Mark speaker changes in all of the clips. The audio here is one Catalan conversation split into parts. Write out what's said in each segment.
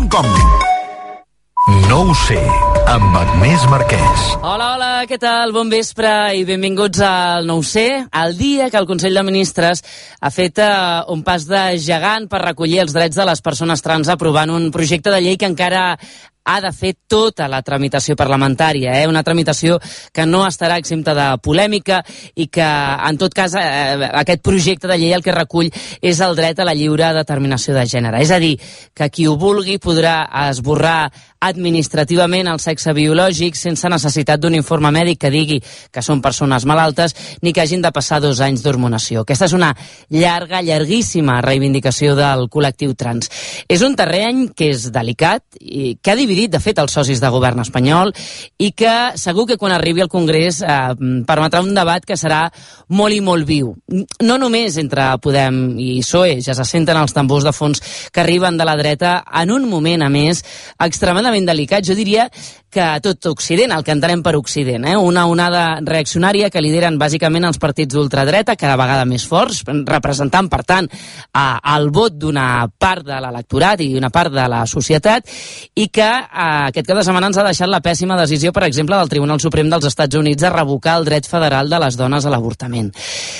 Speaker 1: www.radiotrans.com.
Speaker 2: No ho sé, amb Agnès Marquès.
Speaker 3: Hola, què tal? Bon vespre i benvinguts al No ho sé, el dia que el Consell de Ministres ha fet un pas de gegant per recollir els drets de les persones trans aprovant un projecte de llei que encara ha de fer tota la tramitació parlamentària, una tramitació que no estarà exempta de polèmica i que, en tot cas, aquest projecte de llei el que recull és el dret a la lliure determinació de gènere. És a dir, que qui ho vulgui podrà esborrar administrativament el sexe biològic sense necessitat d'un informe mèdic que digui que són persones malaltes ni que hagin de passar 2 anys d'hormonació. Aquesta és una llarguíssima reivindicació del col·lectiu trans. És un terreny que és delicat i que ha dividit, de fet, els socis de govern espanyol i que segur que quan arribi al Congrés permetrà un debat que serà molt i molt viu. No només entre Podem i PSOE, ja se senten els tambors de fons que arriben de la dreta en un moment, a més, extremadament delicat, jo diria que tot Occident, el que entenem per Occident, una onada reaccionària que lideren bàsicament els partits d'ultradreta, cada vegada més forts, representant, per tant, el vot d'una part de l'electorat i una part de la societat, i que aquest cap de setmana ens ha deixat la pèssima decisió, per exemple, del Tribunal Suprem dels Estats Units de revocar el dret federal de les dones a l'avortament.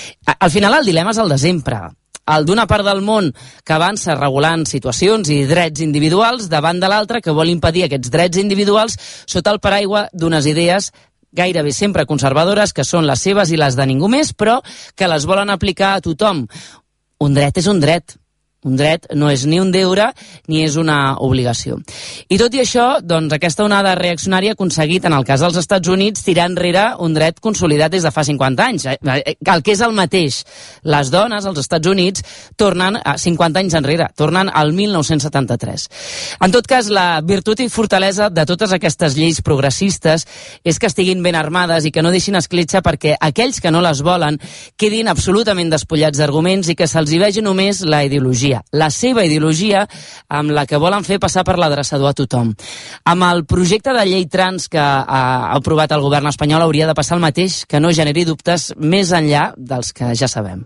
Speaker 3: Al final, el dilema és el de sempre. El d'una part del món que avança regulant situacions i drets individuals davant de l'altra que vol impedir aquests drets individuals sota el paraigua d'unes idees gairebé sempre conservadores que són les seves i les de ningú més, però que les volen aplicar a tothom. Un dret és un dret. Un dret no és ni un deure ni és una obligació. I tot i això, doncs, aquesta onada reaccionària ha aconseguit, en el cas dels Estats Units, tirar enrere un dret consolidat des de fa 50 anys. El que és el mateix. Les dones als Estats Units tornen 50 anys enrere, tornen al 1973. En tot cas, la virtut i fortalesa de totes aquestes lleis progressistes és que estiguin ben armades i que no deixin escletxa perquè aquells que no les volen quedin absolutament despullats d'arguments i que se'ls hi vegi només la ideologia. La seva ideologia amb la que volen fer passar per l'adreçador a tothom. Amb el projecte de llei trans que ha aprovat el govern espanyol hauria de passar el mateix, que no generi dubtes més enllà dels que ja sabem.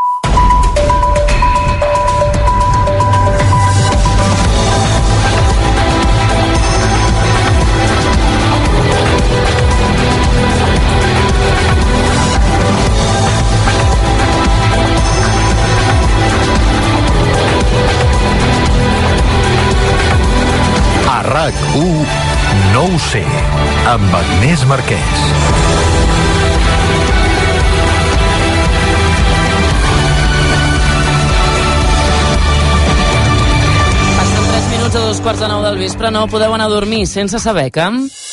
Speaker 2: RAC1 No ho sé, amb Agnès Marquès.
Speaker 3: Passen 3 minuts a 2:15 del vespre, no podeu anar a dormir sense saber que...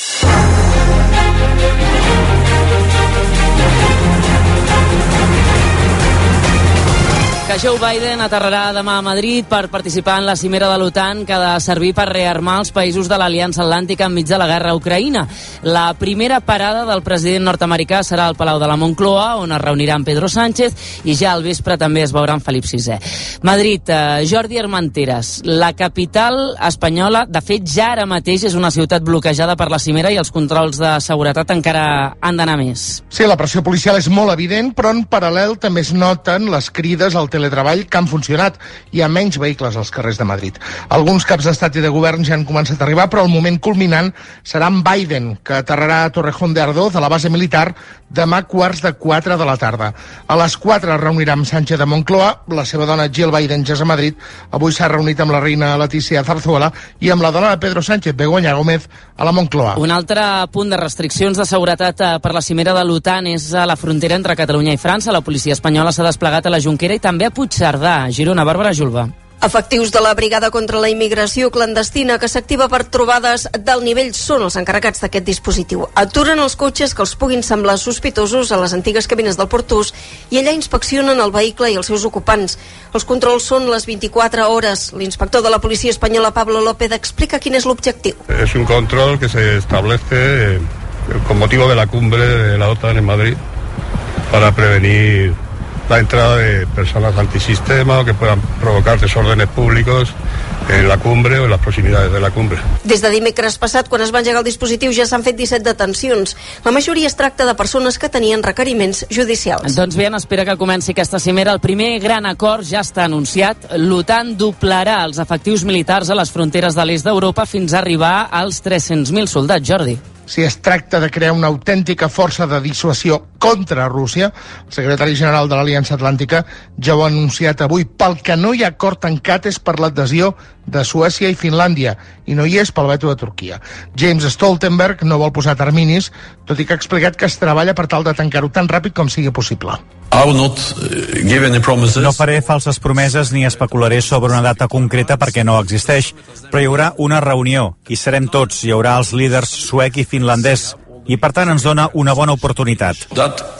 Speaker 3: Joe Biden aterrarà demà a Madrid per participar en la cimera de l'OTAN que ha de servir per rearmar els països de l'Aliança Atlàntica enmig de la guerra a Ucraïna. La primera parada del president nord-americà serà al Palau de la Moncloa, on es reunirà amb Pedro Sánchez, i ja al vespre també es veurà amb Felip VI. Madrid, Jordi Armenteres, la capital espanyola, de fet ja ara mateix és una ciutat bloquejada per la cimera i els controls de seguretat encara han d'anar més.
Speaker 4: Sí, la pressió policial és molt evident, però en paral·lel també es noten les crides al teletreball que han funcionat. Hi ha menys vehicles als carrers de Madrid. Alguns caps d'estat i de govern ja han començat a arribar, però el moment culminant serà en Biden, que aterrarà a Torrejón de Ardoz, a la base militar, demà 3:45 de la tarda. A les 4 es reunirà amb Sánchez de Moncloa, la seva dona Jill Biden ja és a Madrid, avui s'ha reunit amb la reina Leticia Zarzuela i amb la dona de Pedro Sánchez, Begoña Gómez, a la Moncloa.
Speaker 3: Un altre punt de restriccions de seguretat per la cimera de l'OTAN és a la frontera entre Catalunya i França. La policia espanyola s'ha desplegat a la Jonquera i també a Puigcerdà, a Girona. Bàrbara Julba.
Speaker 5: Efectius de la Brigada contra la Immigració Clandestina que s'activa per trobades d'alt nivell són els encarregats d'aquest dispositiu. Aturen els cotxes que els puguin semblar sospitosos a les antigues cabines del Portús i allà inspeccionen el vehicle i els seus ocupants. Els controls són les 24 hores. L'inspector de la policia espanyola, Pablo López, explica quin és l'objectiu.
Speaker 6: Es un control que se establece con motivo de la cumbre de la OTAN en Madrid para prevenir la entrada de personas antisistema o que puedan provocar desórdenes públicos en la cumbre o en las proximidades de la cumbre.
Speaker 5: Des de dimecres passat, quan es va engegar el dispositiu, ja s'han fet 17 detencions. La majoria es tracta de persones que tenien requeriments judicials.
Speaker 3: Doncs bé, en espera que comenci aquesta cimera, el primer gran acord ja està anunciat. L'OTAN doblarà els efectius militars a les fronteres de l'est d'Europa fins a arribar als 300.000 soldats, Jordi.
Speaker 4: Si es tracta de crear una autèntica força de dissuasió contra Rússia, el secretari general de l'Aliança Atlàntica ja ho ha anunciat avui. Pel que no hi ha acord tancat és per l'adhesió de Suècia i Finlàndia, i no hi és pel veto de Turquia. James Stoltenberg no vol posar terminis, tot i que ha explicat que es treballa per tal de tancar-ho tan ràpid com sigui possible.
Speaker 1: No faré falses promeses ni especularé sobre una data concreta perquè no existeix, però hi haurà una reunió i serem tots, hi haurà els líders suec i finlandès, i per tant ens dona una bona oportunitat.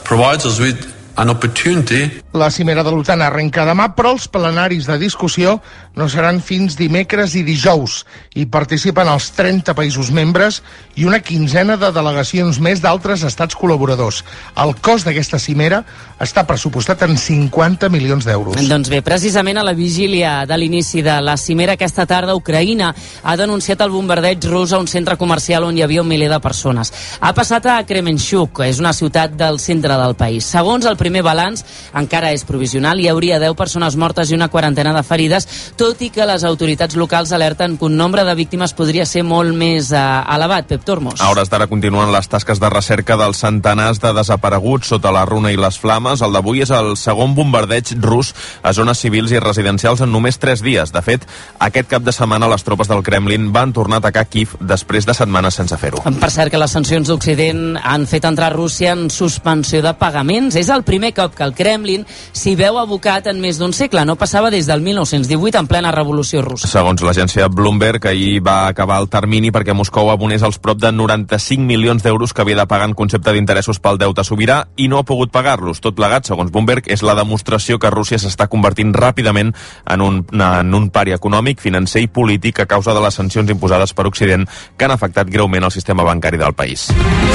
Speaker 4: La cimera de l'OTAN arrenca demà, però els plenaris de discussió no seran fins dimecres i dijous. Hi participen els 30 països membres i una quinzena de delegacions més d'altres estats col·laboradors. El cost d'aquesta cimera està pressupostat en 50 milions d'euros.
Speaker 3: Doncs bé, precisament a la vigília de l'inici de la cimera aquesta tarda, Ucraïna ha denunciat el bombardeig rus a un centre comercial on hi havia 1 miler de persones. Ha passat a Kremenchuk, que és una ciutat del centre del país. Segons el primer balanç, encara és provisional, hi hauria 10 persones mortes i una quarantena de ferides, tot i que les autoritats locals alerten que un nombre de víctimes podria ser molt més elevat. Pep Tormos.
Speaker 7: A hores d'ara continuen les tasques de recerca dels centenars de desapareguts sota la runa i les flames. El d'avui és el segon bombardeig rus a zones civils i residencials en només 3 dies. De fet, aquest cap de setmana les tropes del Kremlin van tornar a atacar Kiev després de setmanes sense fer-ho.
Speaker 3: Per cert, que les sancions d'Occident han fet entrar Rússia en suspensió de pagaments. És el primer cop que el Kremlin s'hi veu abocat en més d'un segle. No passava des del 1918, en plena revolució russa.
Speaker 7: Segons l'agència Bloomberg, ahir va acabar el termini perquè Moscou abonés els prop de 95 milions d'euros que havia de pagar en concepte d'interessos pel deute sobirà i no ha pogut pagar-los. Tot plegat, segons Bloomberg, és la demostració que Rússia s'està convertint ràpidament en un pari econòmic, financer i polític a causa de les sancions imposades per Occident que han afectat greument el sistema bancari del país.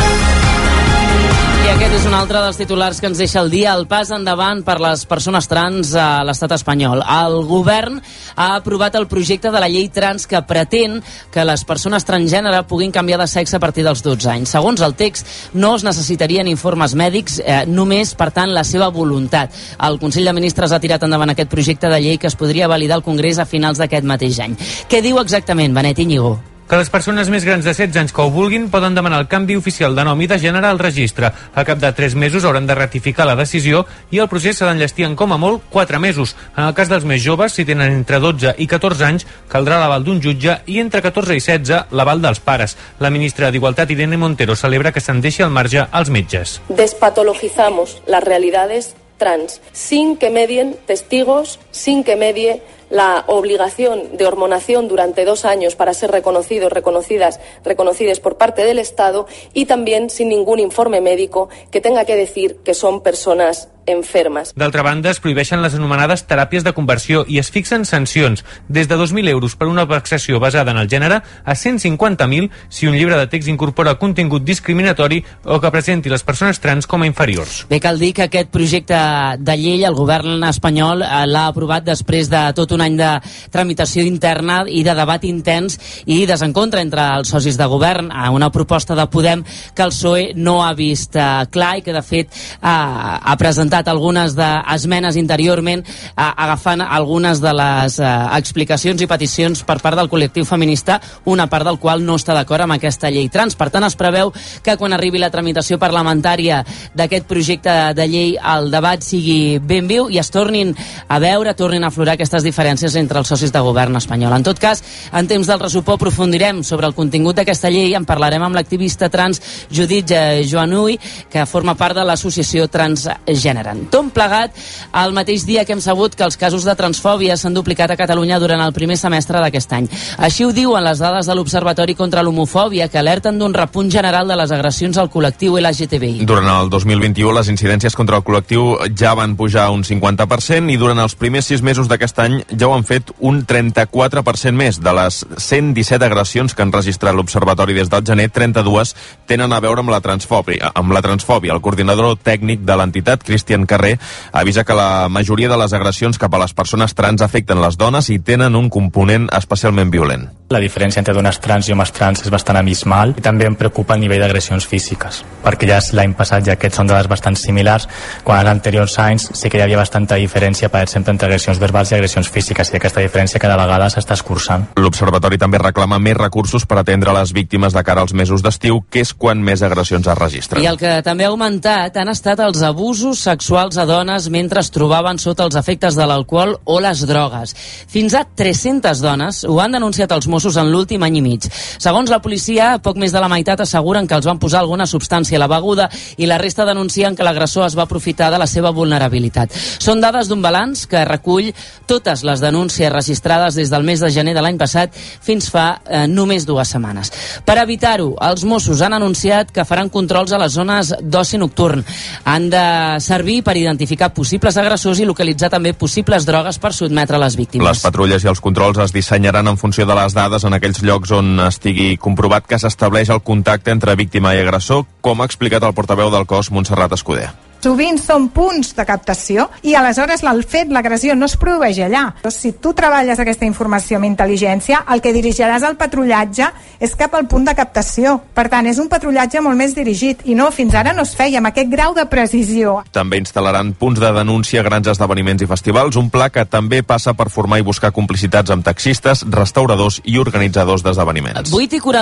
Speaker 3: I aquest és un altre dels titulars que ens deixa el dia, el pas endavant per les persones trans a l'estat espanyol. El govern ha aprovat el projecte de la llei trans que pretén que les persones transgènere puguin canviar de sexe a partir dels 12 anys. Segons el text, no es necessitarien informes mèdics, només, per tant, la seva voluntat. El Consell de Ministres ha tirat endavant aquest projecte de llei que es podria validar al Congrés a finals d'aquest mateix any. Què diu exactament, Benet Íñigo?
Speaker 8: Que les persones més grans de 16 anys que ho vulguin poden demanar el canvi oficial de nom i de gènere al registre. A cap de 3 mesos hauran de ratificar la decisió i el procés s'ha d'enllestir en com a molt 4 mesos. En el cas dels més joves, si tenen entre 12 i 14 anys, caldrà l'aval d'un jutge i entre 14 i 16 l'aval dels pares. La ministra d'Igualtat, Irene Montero, celebra que se'n deixi al marge als metges.
Speaker 9: Despatologizamos las realidades trans, sin que medien testigos, sin que medie la obligación de hormonación durante 2 años para ser reconocidas por parte del Estado y también sin ningún informe médico que tenga que decir que son personas enfermes.
Speaker 8: D'altra banda, es prohibeixen les anomenades teràpies de conversió i es fixen sancions des de 2.000 euros per una vexació basada en el gènere a 150.000 si un llibre de text incorpora contingut discriminatori o que presenti les persones trans com a inferiors.
Speaker 3: Bé, cal dir que aquest projecte de llei el govern espanyol l'ha aprovat després de tot un any de tramitació interna i de debat intens i desencontre entre els socis de govern a una proposta de Podem que el PSOE no ha vist clar i que de fet ha presentat algunes esmenes interiorment agafant algunes de les explicacions i peticions per part del col·lectiu feminista, una part del qual no està d'acord amb aquesta llei trans. Per tant, es preveu que quan arribi la tramitació parlamentària d'aquest projecte de llei el debat sigui ben viu i es tornin a veure, tornin a aflorar aquestes diferències entre els socis de govern espanyol. En tot cas, en temps del ressupor aprofundirem sobre el contingut d'aquesta llei, en parlarem amb l'activista trans Judit Joanuy, que forma part de l'associació Transgènere. Tot plegat, el mateix dia que hem sabut que els casos de transfòbia s'han duplicat a Catalunya durant el primer semestre d'aquest any. Així ho diuen les dades de l'Observatori contra l'Homofòbia, que alerten d'un repunt general de les agressions al col·lectiu LGTBI.
Speaker 7: Durant el 2021, les incidències contra el col·lectiu ja van pujar un 50% i durant els primers 6 mesos d'aquest any ja ho han fet un 34% més. De les 117 agressions que han registrat l'Observatori des del gener, 32 tenen a veure amb la transfòbia. El coordinador tècnic de l'entitat, Cristian Carrer, avisa que la majoria de les agressions cap a les persones trans afecten les dones i tenen un component especialment violent.
Speaker 10: La diferència entre dones trans i homes trans és bastant abismal i també em preocupa el nivell d'agressions físiques, perquè ja l'any passat ja aquests són dades bastant similars, quan als anteriors anys sí que hi havia bastanta diferència, per exemple, entre agressions verbals i agressions físiques, i aquesta diferència cada vegada s'està escurçant.
Speaker 7: L'Observatori també reclama més recursos per atendre les víctimes de cara als mesos d'estiu, que és quan més agressions es registren.
Speaker 3: I el que també ha augmentat han estat els abusos sexuals a dones mentre es trobaven sota els efectes de l'alcohol o les drogues. Fins a 300 dones ho han denunciat als Mossos en l'últim any i mig. Segons la policia, poc més de la meitat asseguren que els van posar alguna substància a la beguda i la resta denuncien que l'agressor es va aprofitar de la seva vulnerabilitat. Són dades d'un balanç que recull totes les denúncies registrades des del mes de gener de l'any passat fins fa només 2 setmanes. Per evitar-ho, els Mossos han anunciat que faran controls a les zones d'oci nocturn. Han de servir per identificar possibles agressors i localitzar també possibles drogues per sotmetre les víctimes.
Speaker 7: Les patrulles i els controls es dissenyaran en funció de les dades en aquells llocs on estigui comprovat que s'estableix el contacte entre víctima i agressor, com ha explicat el portaveu del cos, Montserrat Escuder.
Speaker 11: Sovint són punts de captació i aleshores l'agressió no es produeix allà. Si tu treballes aquesta informació amb intel·ligència, el que dirigiràs al patrullatge és cap al punt de captació. Per tant, és un patrullatge molt més dirigit i no, fins ara no es feia amb aquest grau de precisió.
Speaker 7: També instal·laran punts de denúncia a grans esdeveniments i festivals, un pla que també passa per formar i buscar complicitats amb taxistes, restauradors i organitzadors d'esdeveniments.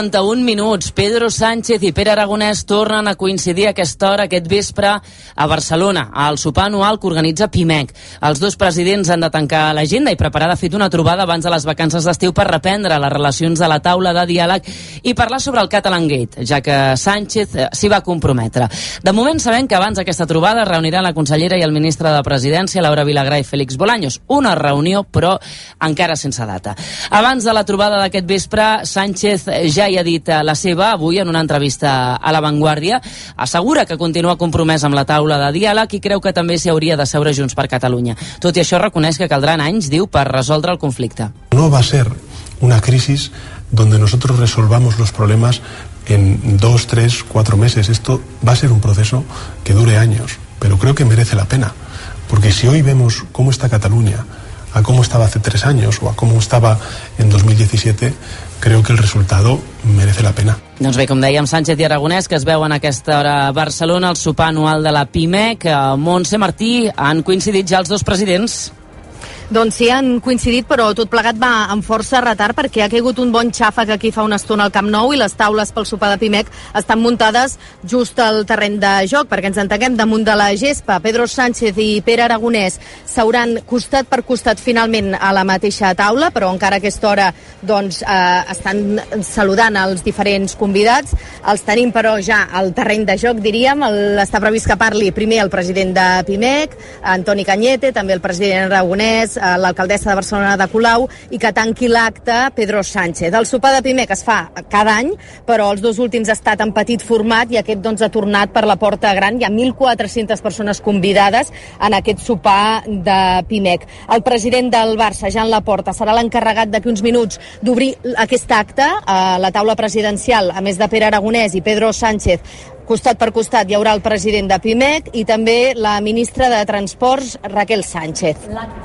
Speaker 3: 8:41. Pedro Sánchez i Pere Aragonès tornen a coincidir a aquesta hora aquest vespre a Barcelona, al sopar anual que organitza PIMEC. Els dos presidents han de tancar l'agenda i preparar de fet una trobada abans de les vacances d'estiu per reprendre les relacions de la taula de diàleg i parlar sobre el Catalan Gate, ja que Sánchez s'hi va comprometre. De moment sabem que abans d'aquesta trobada reuniran la consellera i el ministre de Presidència, Laura Vilagrà i Félix Bolaños. Una reunió, però encara sense data. Abans de la trobada d'aquest vespre, Sánchez ja hi ha dit la seva avui en una entrevista a La Vanguardia. Assegura que continua compromès amb la taula de diàleg i creu que també s'hi hauria de seure Junts per Catalunya. Tot i això, reconeix que caldran anys, diu, per resoldre el conflicte.
Speaker 12: No va a ser una crisis donde nosotros resolvamos los problemas en 2, 3, 4 meses. Esto va a ser un proceso que dure años, pero creo que merece la pena, porque si hoy vemos cómo está Cataluña, a cómo estaba hace 3 años o a cómo estaba en 2017, creo que el resultado merece la pena.
Speaker 3: Doncs bé, com dèiem, Sánchez i Aragonès, que es veuen a aquesta hora a Barcelona, al sopar anual de la PIMEC. Montse, Martí, han coincidit ja els dos presidents?
Speaker 13: Doncs sí, han coincidit, però tot plegat va amb força retard perquè ha caigut un bon xàfec aquí fa una estona al Camp Nou i les taules pel sopar de PIMEC estan muntades just al terreny de joc, perquè ens entenguem, damunt de la gespa. Pedro Sánchez i Pere Aragonès s'hauran costat per costat finalment a la mateixa taula, però encara a aquesta hora doncs, estan saludant els diferents convidats. Els tenim, però, ja al terreny de joc, diríem. Està previst que parli primer el president de PIMEC, Antoni Cañete, també el president Aragonès, l'alcaldessa de Barcelona de Colau, i que tanqui l'acte Pedro Sánchez. El sopar de PIMEC es fa cada any, però els dos últims ha estat en petit format i aquest doncs, ha tornat per la porta gran. Hi ha 1.400 persones convidades en aquest sopar de PIMEC. El president del Barça, Joan Laporta, serà l'encarregat d'aquí uns minuts d'obrir aquest acte a la taula presidencial, a més de Pere Aragonès i Pedro Sánchez. Costat per costat hi haurà el president de PIMEC i també la ministra de Transports, Raquel Sánchez.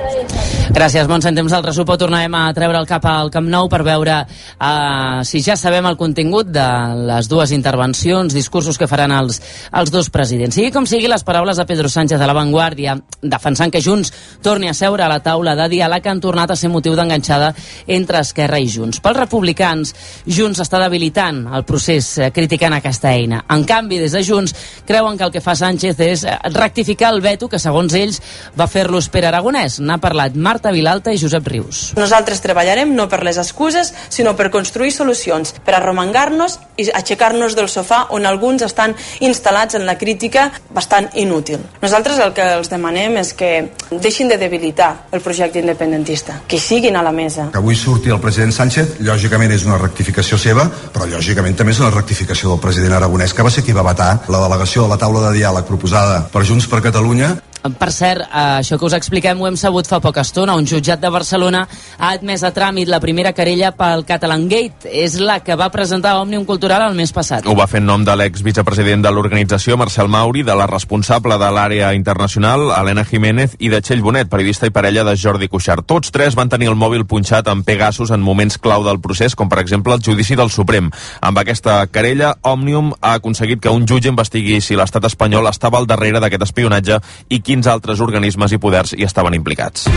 Speaker 3: Gràcies, Montse. En temps del resum tornarem a treure el cap al Camp Nou per veure si ja sabem el contingut de les dues intervencions, discursos que faran els dos presidents. Sigui com sigui, les paraules de Pedro Sánchez a La Vanguardia, defensant que Junts torni a seure a la taula de diàleg, han tornat a ser motiu d'enganxada entre Esquerra i Junts. Pels republicans, Junts està debilitant el procés criticant aquesta eina. En canvi, des de Junts creuen que el que fa Sánchez és rectificar el veto que, segons ells, va fer-los Pere Aragonès. N'ha parlat Marta Vilalta i Josep Rius.
Speaker 14: Nosaltres treballarem no per les excuses, sinó per construir solucions, per arromangar-nos i aixecar-nos del sofà on alguns estan instal·lats en la crítica bastant inútil. Nosaltres el que els demanem és que deixin de debilitar el projecte independentista, que siguin a la mesa.
Speaker 15: Que avui surti el president Sánchez, lògicament és una rectificació seva, però lògicament també és una rectificació del president Aragonès, que va ser qui va vetar la delegació de la taula de diàleg proposada per Junts per Catalunya.
Speaker 3: Per cert, això que us expliquem ho hem sabut fa poca estona. Un jutjat de Barcelona ha admès a tràmit la primera querella pel Catalangate. És la que va presentar Òmnium Cultural el mes passat.
Speaker 7: Ho va fer en nom de l'exvicepresident de l'organització, Marcel Mauri, de la responsable de l'àrea internacional, Helena Jiménez, i de Txell Bonet, periodista i parella de Jordi Cuixart. Tots tres van tenir el mòbil punxat amb Pegasus en moments clau del procés, com per exemple el judici del Suprem. Amb aquesta querella, Òmnium ha aconseguit que un jutge investigui si l'estat espanyol estava al darrere d'aquest espionatge i quins altres organismes i poders hi estaven implicats.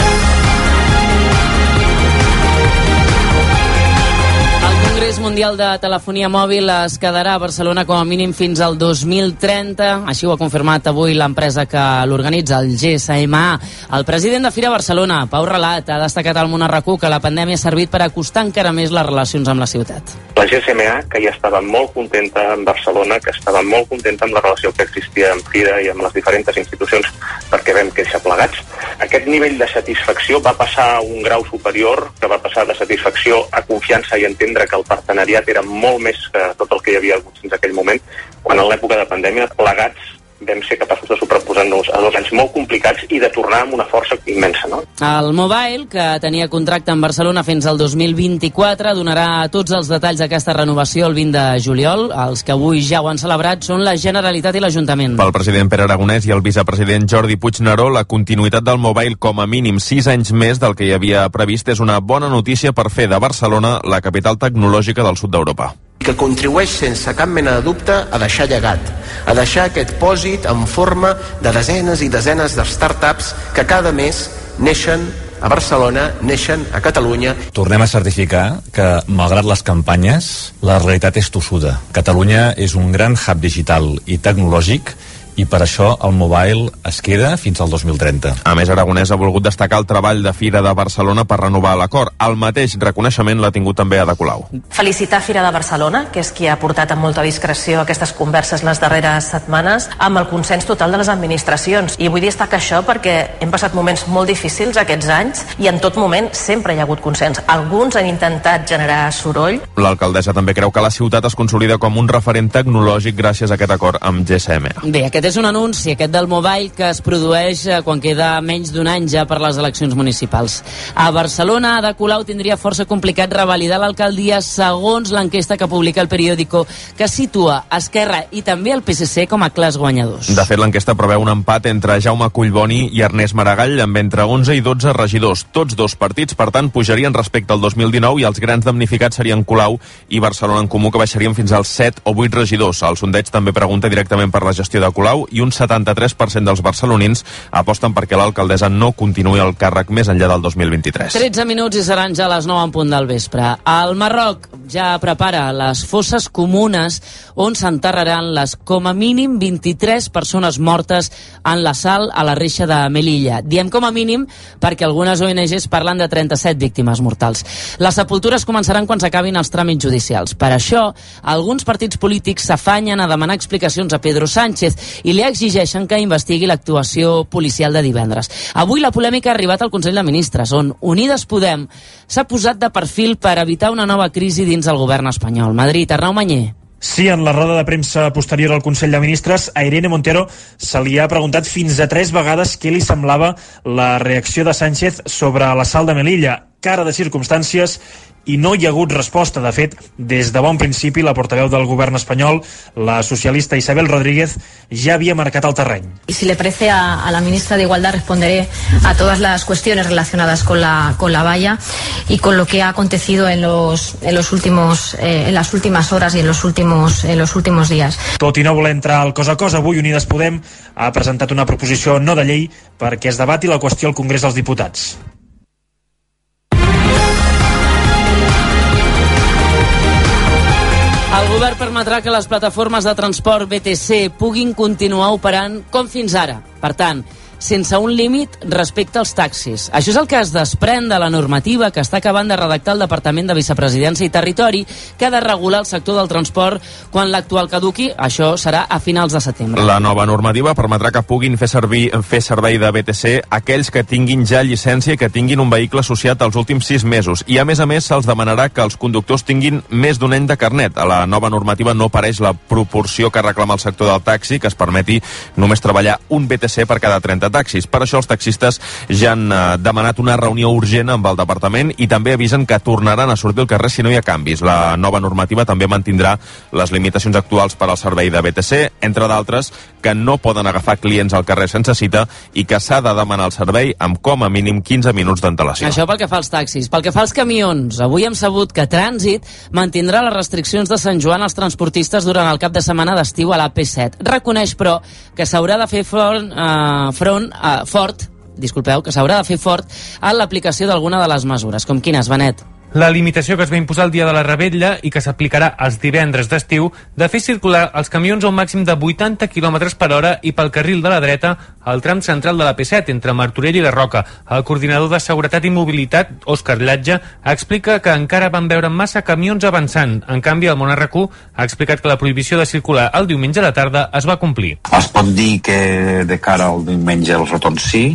Speaker 3: El Congrés Mundial de Telefonia Mòbil es quedarà a Barcelona com a mínim fins al 2030. Així ho ha confirmat avui l'empresa que l'organitza, el GSMA. El president de Fira Barcelona, Pau Relat, ha destacat al Món RQ que la pandèmia ha servit per acostar encara més les relacions amb la ciutat.
Speaker 16: La GSMA, que ja estava molt contenta amb Barcelona, que estava molt contenta amb la relació que existia amb Fira i amb les diferents institucions, perquè vam créixer plegats. Aquest nivell de satisfacció va passar a un grau superior, que va passar de satisfacció a confiança i entendre que el partenariat era molt més que tot el que hi havia hagut fins aquell moment, quan en l'època de pandèmia plegats vam ser capaços de superposar-nos a 2 anys molt complicats i de tornar amb una força immensa, no?
Speaker 3: El Mobile, que tenia contracte en Barcelona fins al 2024, donarà tots els detalls d'aquesta renovació el 20 de juliol. Els que avui ja ho han celebrat són la Generalitat i l'Ajuntament.
Speaker 7: Pel president Pere Aragonès i el vicepresident Jordi Puigneró, la continuïtat del Mobile com a mínim 6 anys més del que hi havia previst és una bona notícia per fer de Barcelona la capital tecnològica del sud d'Europa.
Speaker 17: Que contribueix sense cap mena de dubte a deixar llegat, a deixar aquest pòsit en forma de desenes i desenes de startups que cada mes neixen a Barcelona, neixen a Catalunya.
Speaker 18: Tornem a certificar que, malgrat les campanyes, la realitat és tossuda. Catalunya és un gran hub digital i tecnològic i per això el Mobile es queda fins al 2030.
Speaker 7: A més, Aragonès ha volgut destacar el treball de Fira de Barcelona per renovar l'acord. El mateix reconeixement l'ha tingut també Ada Colau.
Speaker 19: Felicitar Fira de Barcelona, que és qui ha portat amb molta discreció aquestes converses les darreres setmanes, amb el consens total de les administracions. I vull destacar això perquè hem passat moments molt difícils aquests anys i en tot moment sempre hi ha hagut consens. Alguns han intentat generar soroll.
Speaker 7: L'alcaldessa també creu que la ciutat es consolida com un referent tecnològic gràcies a aquest acord amb GSMA.
Speaker 3: Bé, aquest és un anunci, aquest del Mobile, que es produeix quan queda menys d'un any ja per les eleccions municipals. A Barcelona, Ada Colau tindria força complicat revalidar l'alcaldia segons l'enquesta que publica el periòdico, que situa Esquerra i també el PSC com a clars guanyadors.
Speaker 7: De fet, l'enquesta preveu un empat entre Jaume Collboni i Ernest Maragall amb entre 11 i 12 regidors. Tots dos partits, per tant, pujarien respecte al 2019 i els grans damnificats serien Colau i Barcelona en Comú, que baixarien fins als 7 o 8 regidors. El sondeig també pregunta directament per la gestió de Colau i un 73% dels barcelonins aposten perquè l'alcaldessa no continuï al càrrec més enllà del 2023.
Speaker 3: 13 minuts i seran ja les 9 en punt del vespre. El Marroc ja prepara les fosses comunes on s'enterraran les com a mínim 23 persones mortes en l'assalt a la reixa de Melilla. Diem com a mínim perquè algunes ONGs parlen de 37 víctimes mortals. Les sepultures començaran quan s'acabin els tràmits judicials. Per això, alguns partits polítics s'afanyen a demanar explicacions a Pedro Sánchez i li exigeixen que investigui l'actuació policial de divendres. Avui la polèmica ha arribat al Consell de Ministres, on Unides Podem s'ha posat de perfil per evitar una nova crisi dins el govern espanyol. Madrid, Arnau Mañé.
Speaker 20: Sí, en la roda de premsa posterior al Consell de Ministres, a Irene Montero se li ha preguntat fins a 3 vegades què li semblava la reacció de Sánchez sobre l'assalt de Melilla. Cara de circumstàncies i no hi ha hagut resposta. De fet, des de bon principi, la portaveu del govern espanyol, la socialista Isabel Rodríguez, ja havia marcat el terreny.
Speaker 21: Y si le parece a la ministra de Igualdad responderé a todas las cuestiones relacionadas con la valla y con lo que ha acontecido en las últimas horas y en los últimos días.
Speaker 20: Tot i no voler entrar al cos a cos, avui Unides Podem ha presentat una proposició no de llei perquè es debati la qüestió al Congrés dels Diputats.
Speaker 3: El govern permetrà que les plataformes de transport BTC puguin continuar operant com fins ara. Per tant, sense un límit respecte als taxis. Això és el que es desprèn de la normativa que està acabant de redactar el Departament de Vicepresidència i Territori, que ha de regular el sector del transport quan l'actual caduqui. Això serà a finals de setembre.
Speaker 7: La nova normativa permetrà que puguin fer servei de BTC aquells que tinguin ja llicència i que tinguin un vehicle associat als últims 6 mesos. I a més se'ls demanarà que els conductors tinguin més d'un any de carnet. A la nova normativa no apareix la proporció que reclama el sector del taxi, que es permeti només treballar un BTC per cada 30 taxis. Per això els taxistes ja han demanat una reunió urgent amb el departament i també avisen que tornaran a sortir al carrer si no hi ha canvis. La nova normativa també mantindrà les limitacions actuals per al servei de BTC, entre d'altres, que no poden agafar clients al carrer sense cita i que s'ha de demanar el servei amb com a mínim 15 minuts d'antelació.
Speaker 3: Això pel que fa als taxis. Pel que fa als camions, avui hem sabut que Trànsit mantindrà les restriccions de Sant Joan als transportistes durant el cap de setmana d'estiu a l'AP7. Reconeix, però, que s'haurà de fer fort en l'aplicació d'alguna de les mesures. Com quines, Benet?
Speaker 8: La limitació que es va imposar el dia de la Revetlla i que s'aplicarà els divendres d'estiu de fer circular els camions a un màxim de 80 km per hora i pel carril de la dreta al tram central de la P7 entre Martorell i la Roca. El coordinador de Seguretat i Mobilitat, Òscar Llatge, explica que encara van veure massa camions avançant. En canvi, el Món RQ ha explicat que la prohibició de circular el diumenge a la tarda es va complir.
Speaker 2: Es pot dir que de cara al diumenge el retorn sí,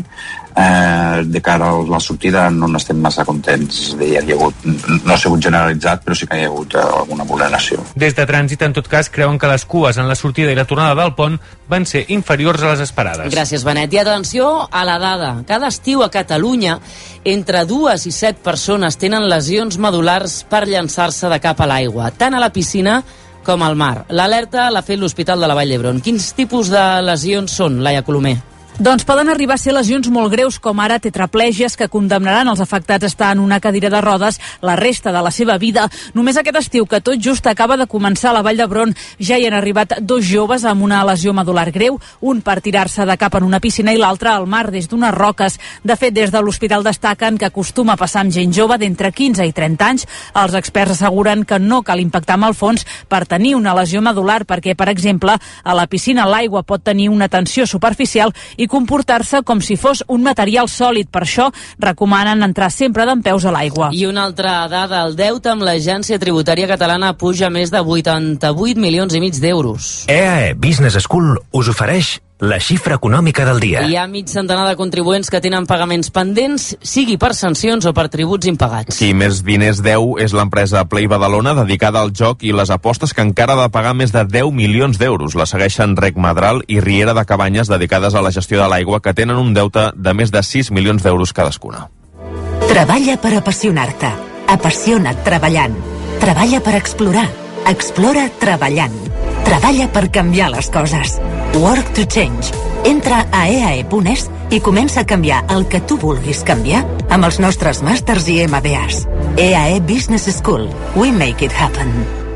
Speaker 2: de cara a la sortida no n'estem massa contents. No ha sigut generalitzat, però sí que hi ha hagut alguna vulneració.
Speaker 8: Des de Trànsit, en tot cas, creuen que les cues en la sortida i la tornada del pont van ser inferiors a les esperades.
Speaker 3: Gràcies, Benet. I atenció a la dada. Cada estiu a Catalunya, entre 2 i 7 persones tenen lesions medul·lars per llançar-se de cap a l'aigua, tant a la piscina com al mar. L'alerta l'ha fet l'Hospital de la Vall d'Hebron. Quins tipus de lesions són, Laia Colomer?
Speaker 22: Doncs poden arribar a ser lesions molt greus, com ara tetraplègies, que condemnaran els afectats a estar en una cadira de rodes la resta de la seva vida. Només aquest estiu, que tot just acaba de començar a la Vall d'Hebron, ja hi han arribat 2 joves amb una lesió medular greu, un per tirar-se de cap en una piscina i l'altre al mar des d'unes roques. De fet, des de l'hospital destaquen que acostuma a passar amb gent jove d'entre 15 i 30 anys. Els experts asseguren que no cal impactar amb el fons per tenir una lesió medular, perquè, per exemple, a la piscina l'aigua pot tenir una tensió superficial i comportar-se com si fos un material sòlid. Per això recomanen entrar sempre dempeus a l'aigua.
Speaker 3: I una altra dada, el deute amb l'Agència Tributària Catalana puja a més de 88,5 milions d'euros.
Speaker 23: EAE Business School us ofereix la xifra econòmica del dia.
Speaker 3: Hi ha mig centenar de contribuents que tenen pagaments pendents, sigui per sancions o per tributs impagats.
Speaker 7: Qui més diners deu és l'empresa Play Badalona, dedicada al joc i les apostes, que encara ha de pagar més de 10 milions d'euros. La segueixen Rec Madral i Riera de Cabanyes, dedicades a la gestió de l'aigua, que tenen un deute de més de 6 milions d'euros cadascuna.
Speaker 24: Treballa per apassionar-te. Apassiona't treballant. Treballa per explorar. Explora treballant. Treballa per canviar les coses. Work to change. Entra a eae.es i comença a canviar el que tu vulguis canviar amb els nostres màsters i MBAs. EAE Business School. We make it happen.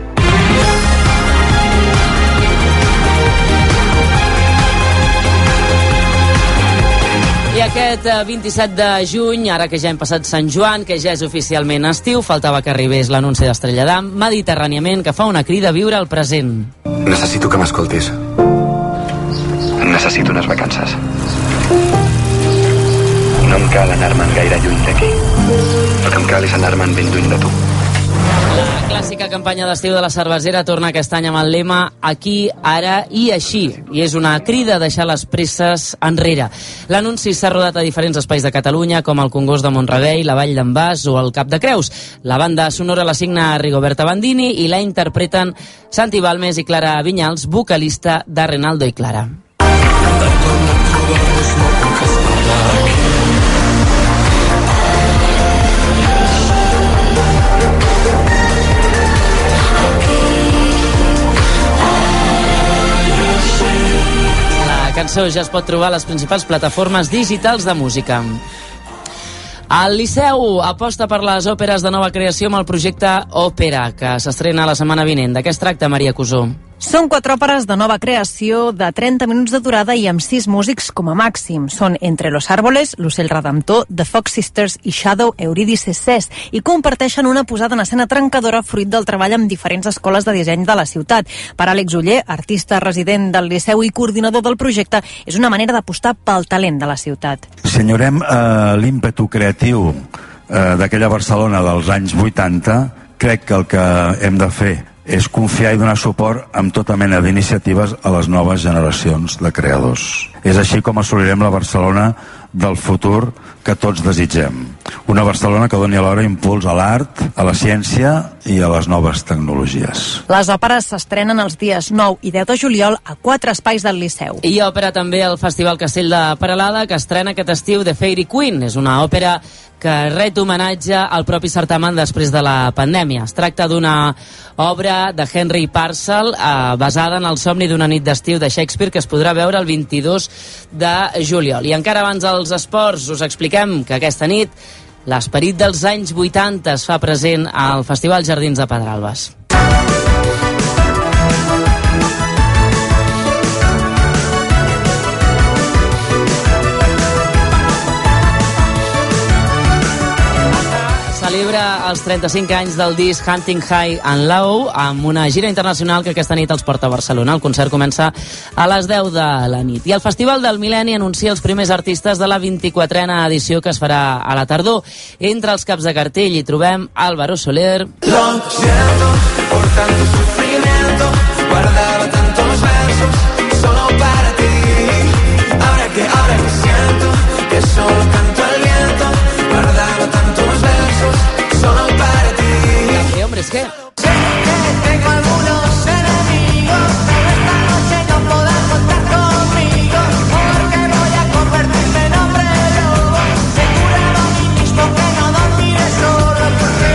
Speaker 3: I aquest 27 de juny, ara que ja hem passat Sant Joan, que ja és oficialment estiu, faltava que arribés l'anunci d'Estrella d'Am, Mediterràniament, que fa una crida a viure el present.
Speaker 25: Necessito que m'escoltis. Necessito unes vacances. No em cal anar-me'n gaire lluny d'aquí. El que em cal és anar-me'n ben lluny de tu.
Speaker 3: La clàssica campanya d'estiu de la cervesera torna aquest any amb el lema Aquí, ara i així, i és una crida a deixar les presses enrere. L'anunci s'ha rodat a diferents espais de Catalunya, com el Congost de Mont-rebei, la Vall d'en Bas o el Cap de Creus. La banda sonora la signa Rigoberta Bandini i la interpreten Santi Balmes i Clara Vinyals, vocalista de Renaldo i Clara. La cançó ja es pot trobar a les principals plataformes digitals de música. El Liceu aposta per les òperes de nova creació amb el projecte Òpera, que s'estrena la setmana vinent. De què es tracta, Maria Cusó?
Speaker 1: Són 4 òperes de nova creació de 30 minuts de durada i amb 6 músics com a màxim. Són Entre los árboles, L'ocell redemptor, The Fox Sisters i Shadow Eurídice Cés, i comparteixen una posada en escena trencadora fruit del treball amb diferents escoles de disseny de la ciutat. Per Àlex Oller, artista resident del Liceu i coordinador del projecte, és una manera d'apostar pel talent de la ciutat.
Speaker 4: Senyorem l'ímpetu creatiu d'aquella Barcelona dels anys 80. Crec que el que hem de fer és confiar i donar suport amb tota mena d'iniciatives a les noves generacions de creadors. És així com assolirem la Barcelona del futur que tots desitgem. Una Barcelona que doni alhora impuls a l'art, a la ciència i a les noves tecnologies.
Speaker 1: Les òperes s'estrenen els dies 9 i 10 de juliol a 4 espais del Liceu.
Speaker 3: I òpera també al Festival Castell de Peralada, que estrena aquest estiu The Fairy Queen. És una òpera que ret homenatge al propi certamen després de la pandèmia. Es tracta d'una obra de Henry Purcell basada en el somni d'una nit d'estiu de Shakespeare, que es podrà veure el 22 de juliol. I encara abans dels esports us expliquem que aquesta nit l'esperit dels anys 80 es fa present al Festival Jardins de Pedralbes. Celebra els 35 anys del disc Hunting High and Low amb una gira internacional que aquesta nit els porta a Barcelona. El concert comença a les 10 de la nit. I el Festival del Mil·lenni anuncia els primers artistes de la 24a edició, que es farà a la tardor. Entre els caps de cartell hi trobem Álvaro Soler.
Speaker 5: Lo siento por tanto sufrimiento, guardaba tantos versos solo para ti. Ahora que siento que solo canto al viento, guardaba tantos versos solo para ti.
Speaker 3: Hombre, es que
Speaker 5: sé que tengo algunos enemigos, pero esta noche no podrás contar conmigo, porque voy a convertirme en hombre lobo. Se curado a mí mismo que no dormiré solo, porque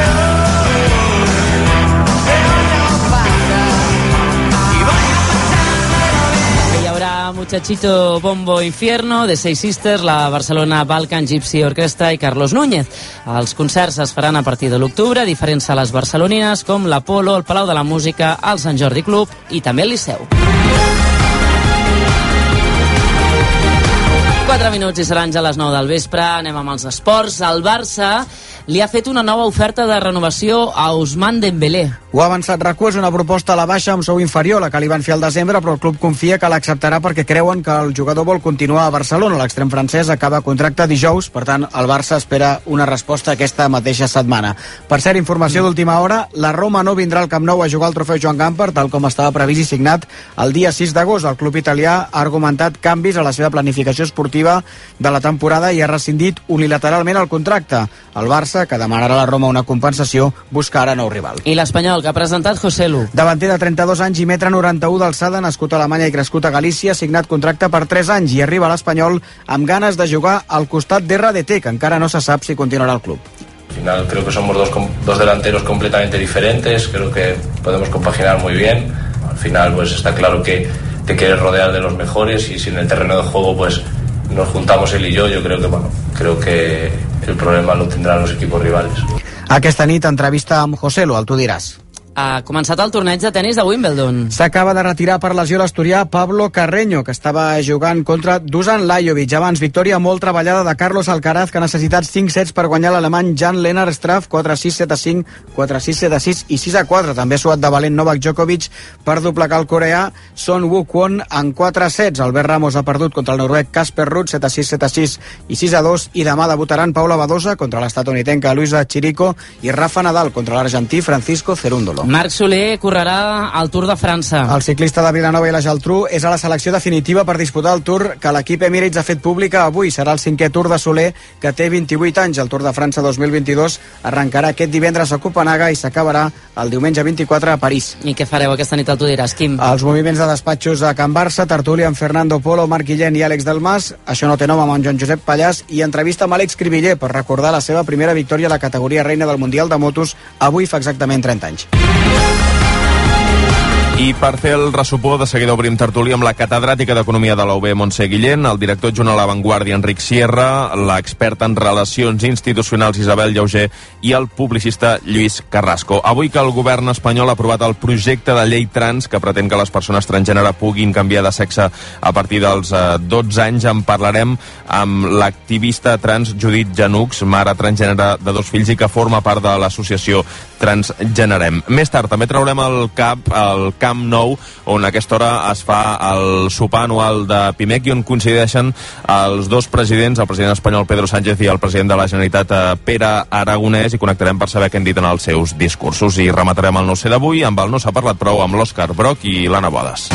Speaker 5: hoy no pasa y voy a pasármelo bien.
Speaker 3: hi haurà Muchachito Bombo Infierno, The Seis Sisters, la Barcelona Balkan Gypsy Orquestra i Carlos Núñez. Els concerts es faran a partir de l'octubre a diferents sales barcelonines com l'Apolo, el Palau de la Música, el Sant Jordi Club i també el Liceu. 4 minuts i seran ja les 9 del vespre. Anem amb els esports. El Barça li ha fet una nova oferta de renovació a Ousmane Dembélé.
Speaker 6: Ho ha avançat RAC1, és una proposta a la baixa amb sou inferior, la que li van fer al desembre, però el club confia que l'acceptarà perquè creuen que el jugador vol continuar a Barcelona. L'extrem francès acaba contracte dijous, per tant, el Barça espera una resposta aquesta mateixa setmana. Per cert, informació d'última hora, la Roma no vindrà al Camp Nou a jugar el trofeu Joan Gamper, tal com estava previst i signat el dia 6 d'agost. El club italià ha argumentat canvis a la seva planificació esportiva de la temporada i ha rescindit unilateralment el contracte. El Barça, que demanarà a la Roma una compensació, busca ara nou rival.
Speaker 3: I l'Espanyol, que ha presentat Joselu.
Speaker 6: Davanter de 32 anys i metre 91 d'alçada, nascut a Alemanya i crescut a Galícia, ha signat contracte per 3 anys i arriba a l'Espanyol amb ganes de jugar al costat d'RDT, que encara no se sap si continuarà al club.
Speaker 9: Al final creo que somos dos delanteros completamente diferentes, creo que podemos compaginar muy bien. Al final pues está claro que te quieres rodear de los mejores y si en el terreno de juego pues nos juntamos él y yo creo que el problema lo tendrán los equipos rivales.
Speaker 6: Aquesta nit entrevista amb Joselu, el Tu diràs.
Speaker 3: Ha començat el torneig de tennis de Wimbledon.
Speaker 6: S'acaba de retirar per lesió l'asturià Pablo Carreño, que estava jugant contra Dusan Lajovic. Abans, victòria molt treballada de Carlos Alcaraz, que ha necessitat 5 sets per guanyar l'alemany Jan-Lennard Straff, 4-6, 7-5, 4-6, 7-6 i 6-4. També ha suat de valent Novak Djokovic per doblegar el coreà Son Woo-kwon en 4 sets. Albert Ramos ha perdut contra el noruec Casper Ruud, 7-6, 7-6 i 6-2. I demà debutaran Paula Badosa contra l'estatunidenca Luisa Chirico i Rafa Nadal contra l'argentí Francisco Cerúndolo.
Speaker 3: Marc Soler correrà al Tour de França.
Speaker 6: El ciclista de Vilanova i la Geltrú és a la selecció definitiva per disputar el Tour que l'equip Emirates ha fet pública avui. Serà el 5è Tour de Soler, que té 28 anys. El Tour de França 2022 arrencarà aquest divendres a Copenhaga i s'acabarà el diumenge 24 a París.
Speaker 3: I què fareu aquesta nit al Tu diràs, Quim?
Speaker 6: Els moviments de despatxos a Can Barça, tertúlia amb Fernando Polo, Marc Guillén i Àlex Delmas. Això no té nom, amb en Joan Josep Pallàs, i entrevista amb Àlex Cribiller per recordar la seva primera victòria a la categoria reina del Mundial de Motos. Avui fa exactament 30 anys.
Speaker 7: I per fer el ressupó, de seguida obrim tertúlia amb la catedràtica d'Economia de la UB, Montse Guillén, el director adjunt a La Vanguardia, Enric Sierra, l'experta en relacions institucionals, Isabel Llauger, i el publicista Lluís Carrasco. Avui que el govern espanyol ha aprovat el projecte de llei trans que pretén que les persones transgènere puguin canviar de sexe a partir dels 12 anys, en parlarem amb l'activista trans Judit Janux, mare transgènere de 2 fills i que forma part de l'associació Transgenerem. Més tard també traurem el Camp Nou, on a aquesta hora es fa el sopar anual de Pimec i on coincideixen els dos presidents, el president espanyol Pedro Sánchez i el president de la Generalitat Pere Aragonès, i connectarem per saber què han dit en els seus discursos. I rematarem el no sé d'avui amb el No s'ha parlat prou amb l'Òscar Broc i l'Anna Bodes.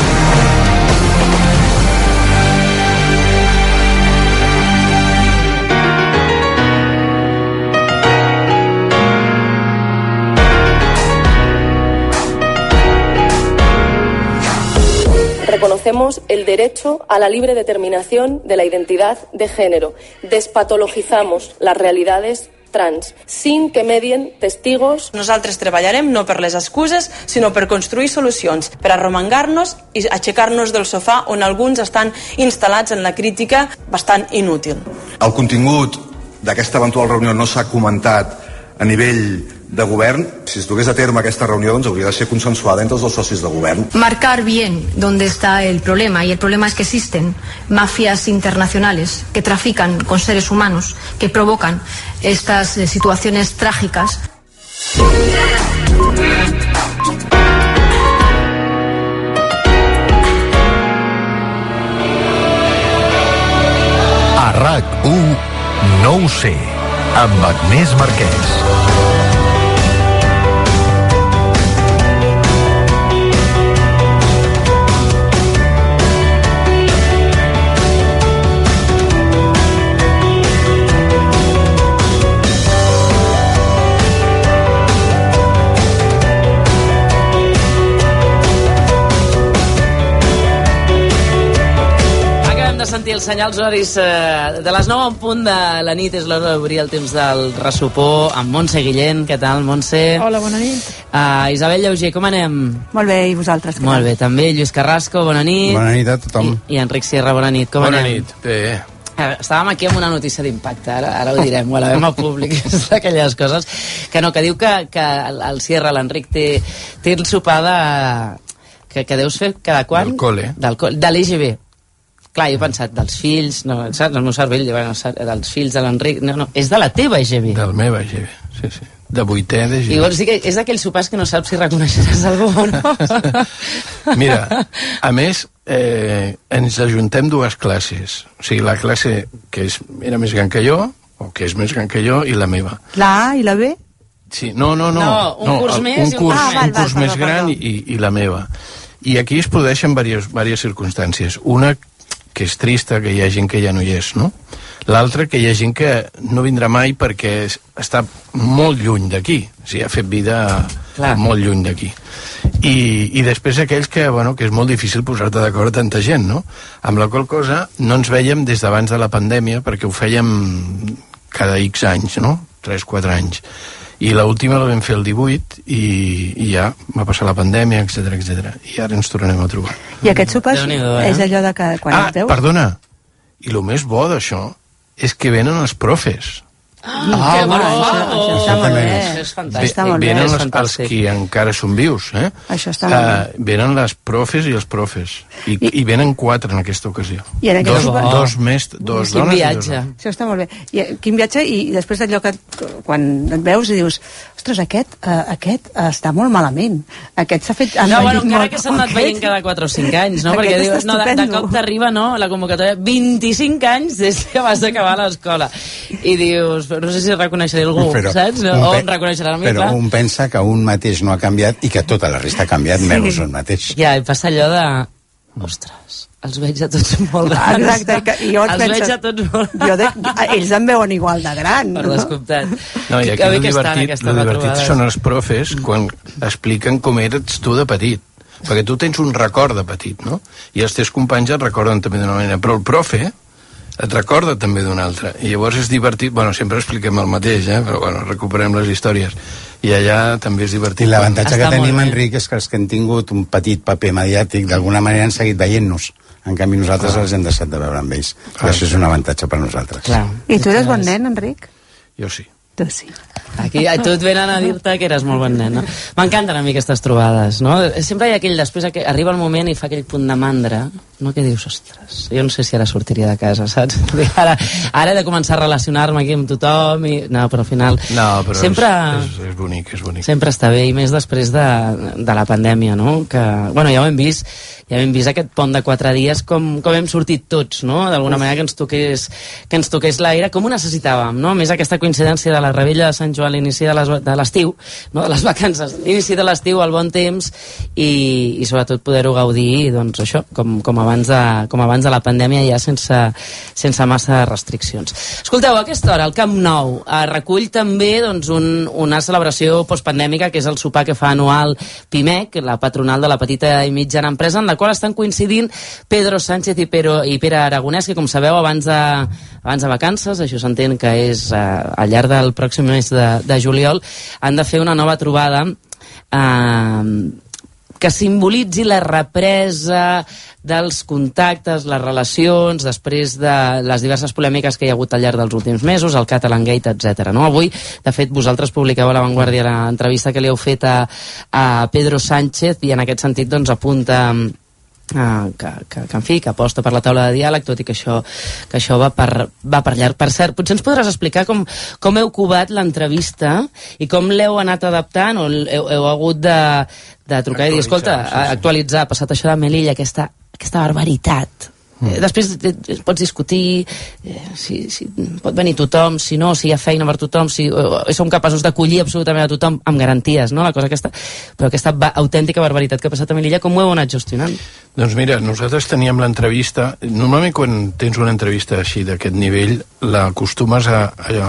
Speaker 10: Reconocemos el derecho a la libre determinación de la identidad de género. Despatologizamos las realidades trans, sin que medien testigos.
Speaker 11: Nosaltres treballarem no per les excuses, sinó per construir solucions, per arromangar-nos i aixecar-nos del sofà on alguns estan instal·lats en la crítica bastant inútil.
Speaker 15: El contingut d'aquesta eventual reunió no s'ha comentat a nivell de govern. Si es dugués a terme aquesta reunió, doncs hauria de ser consensuada entre els dos socis de govern.
Speaker 21: Marcar bien dónde está el problema, y el problema es que existen mafias internacionales que trafican con seres humanos, que provocan estas situaciones trágicas.
Speaker 23: A RAC1, no ho sé, amb Agnès Marquès.
Speaker 3: Sentir els senyals horaris de les 9 en punt de la nit. És l'hora d'obrir el temps del ressupó amb Montse Guillén. Què tal, Montse?
Speaker 12: Hola, bona nit.
Speaker 3: Isabel Llauger, com anem?
Speaker 12: Molt bé, i vosaltres?
Speaker 3: Molt bé, també. Lluís Carrasco, bona nit.
Speaker 13: Bona nit a tothom.
Speaker 3: I Enric Sierra, bona nit. Com
Speaker 13: bona
Speaker 3: anem?
Speaker 13: Nit, bé.
Speaker 3: Estàvem aquí amb una notícia d'impacte, ara ho direm, ho elevem al públic, és d'aquelles coses que diu que el Sierra, l'Enric, té el sopar que deus fer cada quan?
Speaker 13: Del col·le.
Speaker 3: De l'IGB. Clar, jo he pensat, dels fills, no, saps? El meu cervell, dels fills de l'Enric, no, és de la teva EGB.
Speaker 13: De la meva EGB, sí. De 8è d'EGB.
Speaker 3: I vols dir que és d'aquells sopars que no saps si reconeixeràs algú o no?
Speaker 13: Mira, a més, ens ajuntem dues classes. O sigui, la classe que era més gran que jo, o que és més gran que jo, i la meva.
Speaker 12: La A i la B?
Speaker 13: Sí, no,
Speaker 3: un curs més
Speaker 13: un curs més gran i la meva. I aquí es produeixen diverses circumstàncies. Una que és trista, que hi ha gent que ja no hi és, no? L'altra, que hi ha gent que no vindrà mai perquè està molt lluny d'aquí, o sigui, ha fet vida molt lluny d'aquí. I després aquells que, que és molt difícil posar-te d'acord a tanta gent, no? Amb la qual cosa no ens vèiem des d'abans de la pandèmia, perquè ho fèiem cada X anys, no? 3-4 anys. I l'última la vam fer el 18 i ja va passar la pandèmia, etc. I ara ens tornem a trobar.
Speaker 12: I aquest sopar és allò de que quan es veu?
Speaker 13: Perdona, i el més bo d'això és que venen els profes.
Speaker 12: Que bo! Això està molt bé.
Speaker 3: És fantàstic.
Speaker 13: Venen els que encara són vius,
Speaker 12: Això està molt bé.
Speaker 13: Venen les profes i els profes. I venen 4 en aquesta ocasió.
Speaker 12: I en aquest
Speaker 13: dos dones.
Speaker 3: Quin viatge.
Speaker 12: Això està molt bé. Quin viatge, i després d'allò que quan et veus i dius, ostres, aquest està molt malament. Aquest s'ha fet...
Speaker 3: No, encara que s'han anat veient cada 4 o 5 anys, no? Perquè dius, de cop t'arriba, la convocatòria, 25 anys des que vas acabar l'escola. I dius, no sé si reconeixeré algú, saps? O em reconeixerà a mi,
Speaker 14: però un pensa que un mateix no ha canviat i que tota la resta ha canviat, menys un mateix.
Speaker 3: Ja, i passa allò de... Ostres, els veig a tots molt grans.
Speaker 12: Exacte, i jo
Speaker 3: veig a tots molt
Speaker 12: grans. Ells em veuen igual de gran.
Speaker 3: Per descomptat.
Speaker 13: No, i aquí el divertit són els profes quan expliquen com eres tu de petit. Perquè tu tens un record de petit, no? I els teus companys et recorden també d'una manera. Però el profe et recorda també d'una altra. I llavors és divertit, sempre expliquem el mateix, però recuperem les històries. i allà també és divertit.
Speaker 14: I l'avantatge que tenim, Enric, és que els que han tingut un petit paper mediàtic d'alguna manera han seguit veient-nos. En canvi, nosaltres els hem deixat de veure amb ells. I això és un avantatge per nosaltres.
Speaker 12: I tu eres bon nen, Enric?
Speaker 13: Jo sí.
Speaker 12: Tu sí.
Speaker 3: Aquí a tu et venen a dir-te que eres molt bon nen, no? M'encanten a mi aquestes trobades, no? Sempre hi ha aquell, després que arriba el moment i fa aquell punt de mandra, no? Que dius, ostres, jo no sé si ara sortiria de casa, saps? Ara he de començar a relacionar-me aquí amb tothom i... No, però al final...
Speaker 13: No, però
Speaker 3: sempre...
Speaker 13: és bonic, és bonic.
Speaker 3: Sempre està bé, i més després de la pandèmia, no? Que, bueno, ja ho hem vist aquest pont de 4 dies com hem sortit tots, no? D'alguna manera que ens toqués l'aire, com ho necessitàvem, no? Més aquesta coincidència de la Rebella de Sant Joan, l'inici de l'estiu, no? De les vacances, l'inici de l'estiu, el bon temps, i sobretot poder-ho gaudir, doncs això, com abans de la pandèmia, ja sense massa restriccions. Escolteu, a aquesta hora el Camp Nou recull també doncs, una celebració postpandèmica, que és el sopar que fa anual PIMEC, la patronal de la petita i mitjana empresa, en la qual estan coincidint Pedro Sánchez i Pere Aragonès, que com sabeu abans de vacances, això s'entén que és al llarg del pròxim mes de juliol, han de fer una nova trobada que simbolitzi la represa dels contactes, les relacions, després de les diverses polèmiques que hi ha hagut al llarg dels últims mesos, el Catalangate, etc. No? Avui, de fet, vosaltres publiqueu a La Vanguardia l'entrevista que li heu fet a Pedro Sánchez, i en aquest sentit doncs, apunta en fi, que aposta per la taula de diàleg, tot i que això va per llarg. Per cert, potser ens podràs explicar com heu cubat l'entrevista i com l'heu anat adaptant, o heu hagut de trucar i dir, escolta, actualitzar, passat això de Melilla, aquesta barbaritat. Després pots discutir si pot venir tothom, si no, si hi ha feina per tothom, si som capaços d'acollir absolutament a tothom amb garanties, no? La cosa aquesta, però aquesta autèntica barbaritat que ha passat a Melilla, com ho heu anat gestionant?
Speaker 13: Doncs mira, nosaltres teníem l'entrevista, normalment quan tens una entrevista així d'aquest nivell, l'acostumes a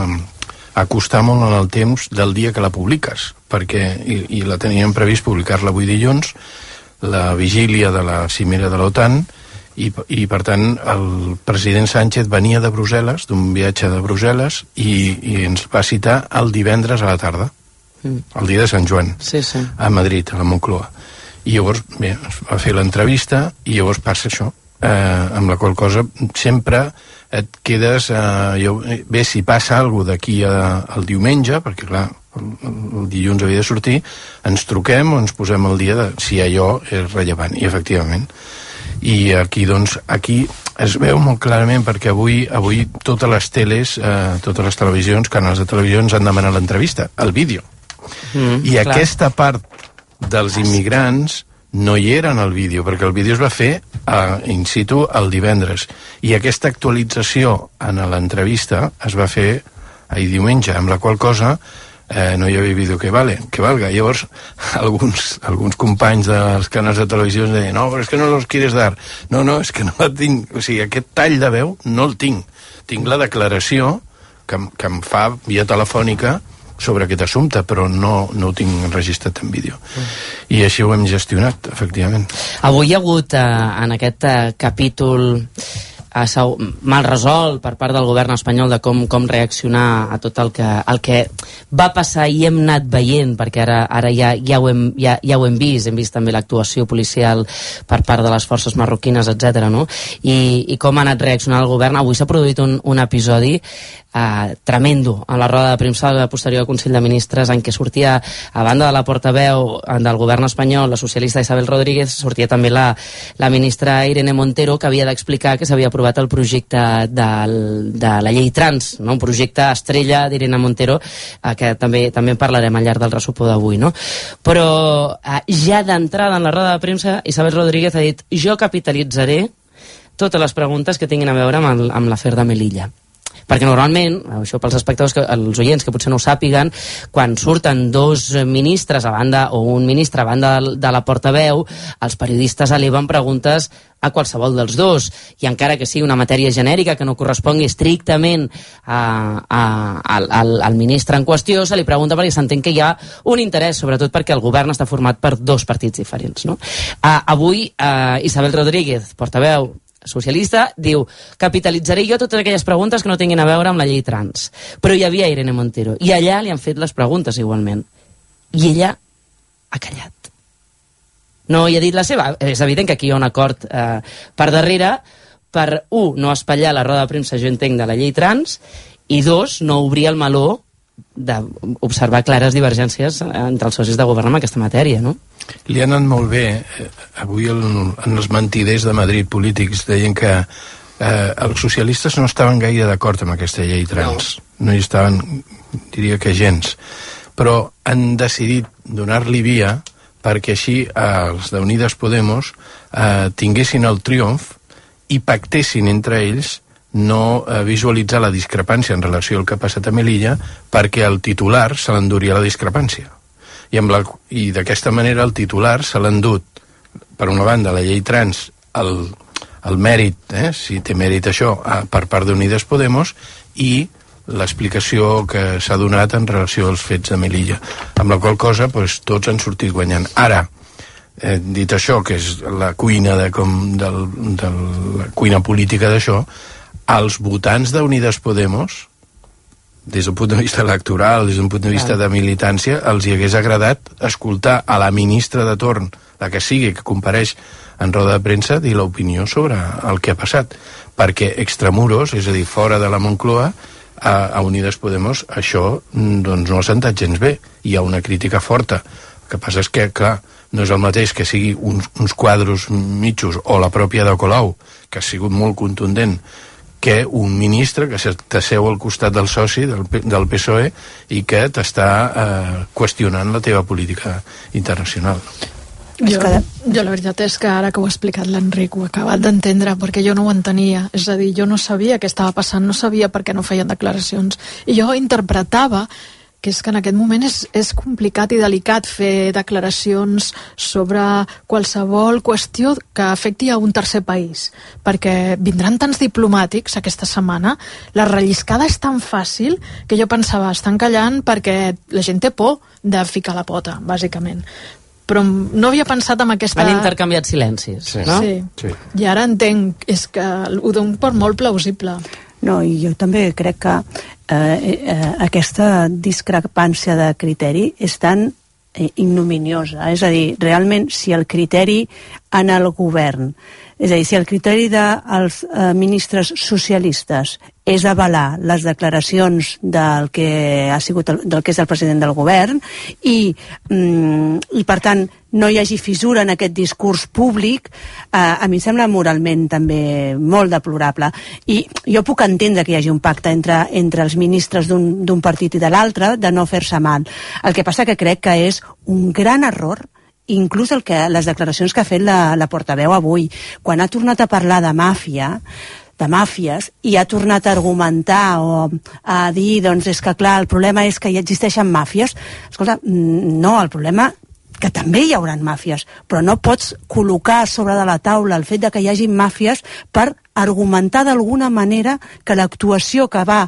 Speaker 13: acostar molt en el temps del dia que la publiques, perquè, i la teníem previst publicar-la avui dilluns, la vigília de la cimera de l'OTAN, i per tant el president Sánchez venia de Brussel·les, d'un viatge de Brussel·les, i ens va citar el divendres a la tarda, el dia de Sant Joan, a Madrid, a la Moncloa. I llavors, bé, es va fer l'entrevista, i llavors passa això, amb la qual cosa sempre et quedes... bé, si passa alguna cosa d'aquí al diumenge, perquè clar, el dilluns havia de sortir, ens truquem o ens posem al dia de si allò és rellevant, i efectivament. I aquí, doncs, es veu molt clarament, perquè avui totes les teles, totes les televisions, canals de televisió ens han demanat l'entrevista, el vídeo. I aquesta part dels immigrants no hi era en el vídeo, perquè el vídeo es va fer in situ el divendres. I aquesta actualització en l'entrevista es va fer ahir diumenge, amb la qual cosa no hi havia vídeo que valga. Llavors, alguns companys dels canals de televisió ens deien, no, però és que no los quieres dar. No, és que no la tinc. O sigui, aquest tall de veu no el tinc. Tinc la declaració que em fa via telefònica sobre aquest assumpte, però no ho tinc registrat en vídeo. I així ho hem gestionat, efectivament.
Speaker 3: Avui hi ha hagut en aquest capítol mal resolt per part del govern espanyol de com reaccionar a tot el que va passar i hem anat veient, perquè ara ja ho hem vist també l'actuació policial per part de les forces marroquines, etc. No? I com ha anat reaccionant el govern. Avui s'ha produït un episodi tremendo en la roda de premsa del posterior Consell de Ministres, en què sortia, a banda de la portaveu del govern espanyol, la socialista Isabel Rodríguez, sortia també la ministra Irene Montero, que havia d'explicar que s'havia aprovat el projecte de la llei trans, no? Un projecte estrella d'Irene Montero, que també en parlarem al llarg del ressupor d'avui, no? Però ja d'entrada en la roda de premsa, Isabel Rodríguez ha dit: jo capitalitzaré totes les preguntes que tinguin a veure amb l'afer de Melilla. Perquè normalment, això pels espectadors, els oients que potser no ho sàpiguen, quan surten dos ministres a banda, o un ministre a banda de la portaveu, els periodistes eleven preguntes a qualsevol dels dos, i encara que sigui una matèria genèrica que no correspongui estrictament al ministre en qüestió, se li pregunta perquè s'entén que hi ha un interès, sobretot perquè el govern està format per dos partits diferents, no? Avui, Isabel Rodríguez, portaveu socialista, diu: capitalitzaré jo totes aquelles preguntes que no tinguin a veure amb la llei trans. Però hi havia Irene Montero, i allà li han fet les preguntes igualment. I ella ha callat. No hi ha dit la seva. És evident que aquí hi ha un acord per darrere per, no espatllar la roda de premsa, jo entenc, de la llei trans, i 2, no obrir el meló d'observar clares divergències entre els socis de govern en aquesta matèria, no?
Speaker 13: Li ha anat molt bé. Avui en els mentiders de Madrid polítics deien que els socialistes no estaven gaire d'acord amb aquesta llei trans. No hi estaven, diria que gens. Però han decidit donar-li via perquè així els d'Unides Podemos tinguessin el triomf i pactessin entre ells no visualitzar la discrepància en relació al que ha passat a Melilla, perquè el titular se l'enduria la discrepància. I d'aquesta manera el titular se l'ha endut, per una banda, la llei trans, el mèrit, si té mèrit això, per part d'Unides Podemos, i l'explicació que s'ha donat en relació als fets de Melilla, amb la qual cosa tots han sortit guanyant. Ara, dit això, que és la cuina la cuina política d'això, els votants d'Unides Podemos, des d'un punt de vista electoral, des d'un punt de vista de militància, els hi hagués agradat escoltar a la ministra de torn, la que sigui, que compareix en roda de premsa, dir l'opinió sobre el que ha passat, perquè extramuros, és a dir, fora de la Moncloa, a Unides Podemos això doncs no ha sentat gens bé. Hi ha una crítica forta. El que passa és que, clar, no és el mateix que sigui uns quadros mitjos o la pròpia de Colau, que ha sigut molt contundent, que un ministre que t'asseu al costat del soci del PSOE i que t'està qüestionant la teva política internacional.
Speaker 16: Jo la veritat és que ara que ho ha explicat l'Enric ho he acabat d'entendre, perquè jo no ho entenia, és a dir, jo no sabia què estava passant, no sabia per què no feien declaracions, i jo interpretava que és que en aquest moment és complicat i delicat fer declaracions sobre qualsevol qüestió que afecti a un tercer país, perquè vindran tants diplomàtics aquesta setmana, la relliscada és tan fàcil que jo pensava, estan callant perquè la gent té por de ficar la pota, bàsicament. Però no havia pensat en aquesta...
Speaker 3: Han intercanviat silencis, no?
Speaker 16: Sí. I ara entenc, és que ho dono per molt plausible.
Speaker 12: No, i jo també crec que aquesta discrepància de criteri és tan ignominiosa. És a dir, realment, si el criteri en el govern, és a dir, si el criteri dels ministres socialistes és avalar les declaracions del que ha sigut del que és el president del govern i per tant no hi hagi fissura en aquest discurs públic, a mi em sembla moralment també molt deplorable. I jo puc entendre que hi hagi un pacte entre els ministres d'un partit i de l'altre de no fer-se mal. El que passa que crec que és un gran error, inclús les declaracions que ha fet la portaveu avui, quan ha tornat a parlar de màfies, i ha tornat a argumentar o a dir, doncs és que clar, el problema és que hi existeixen màfies. Escolta, no, el problema que també hi haurà màfies, però no pots col·locar sobre de la taula el fet de que hi hagi màfies per argumentar d'alguna manera que l'actuació que va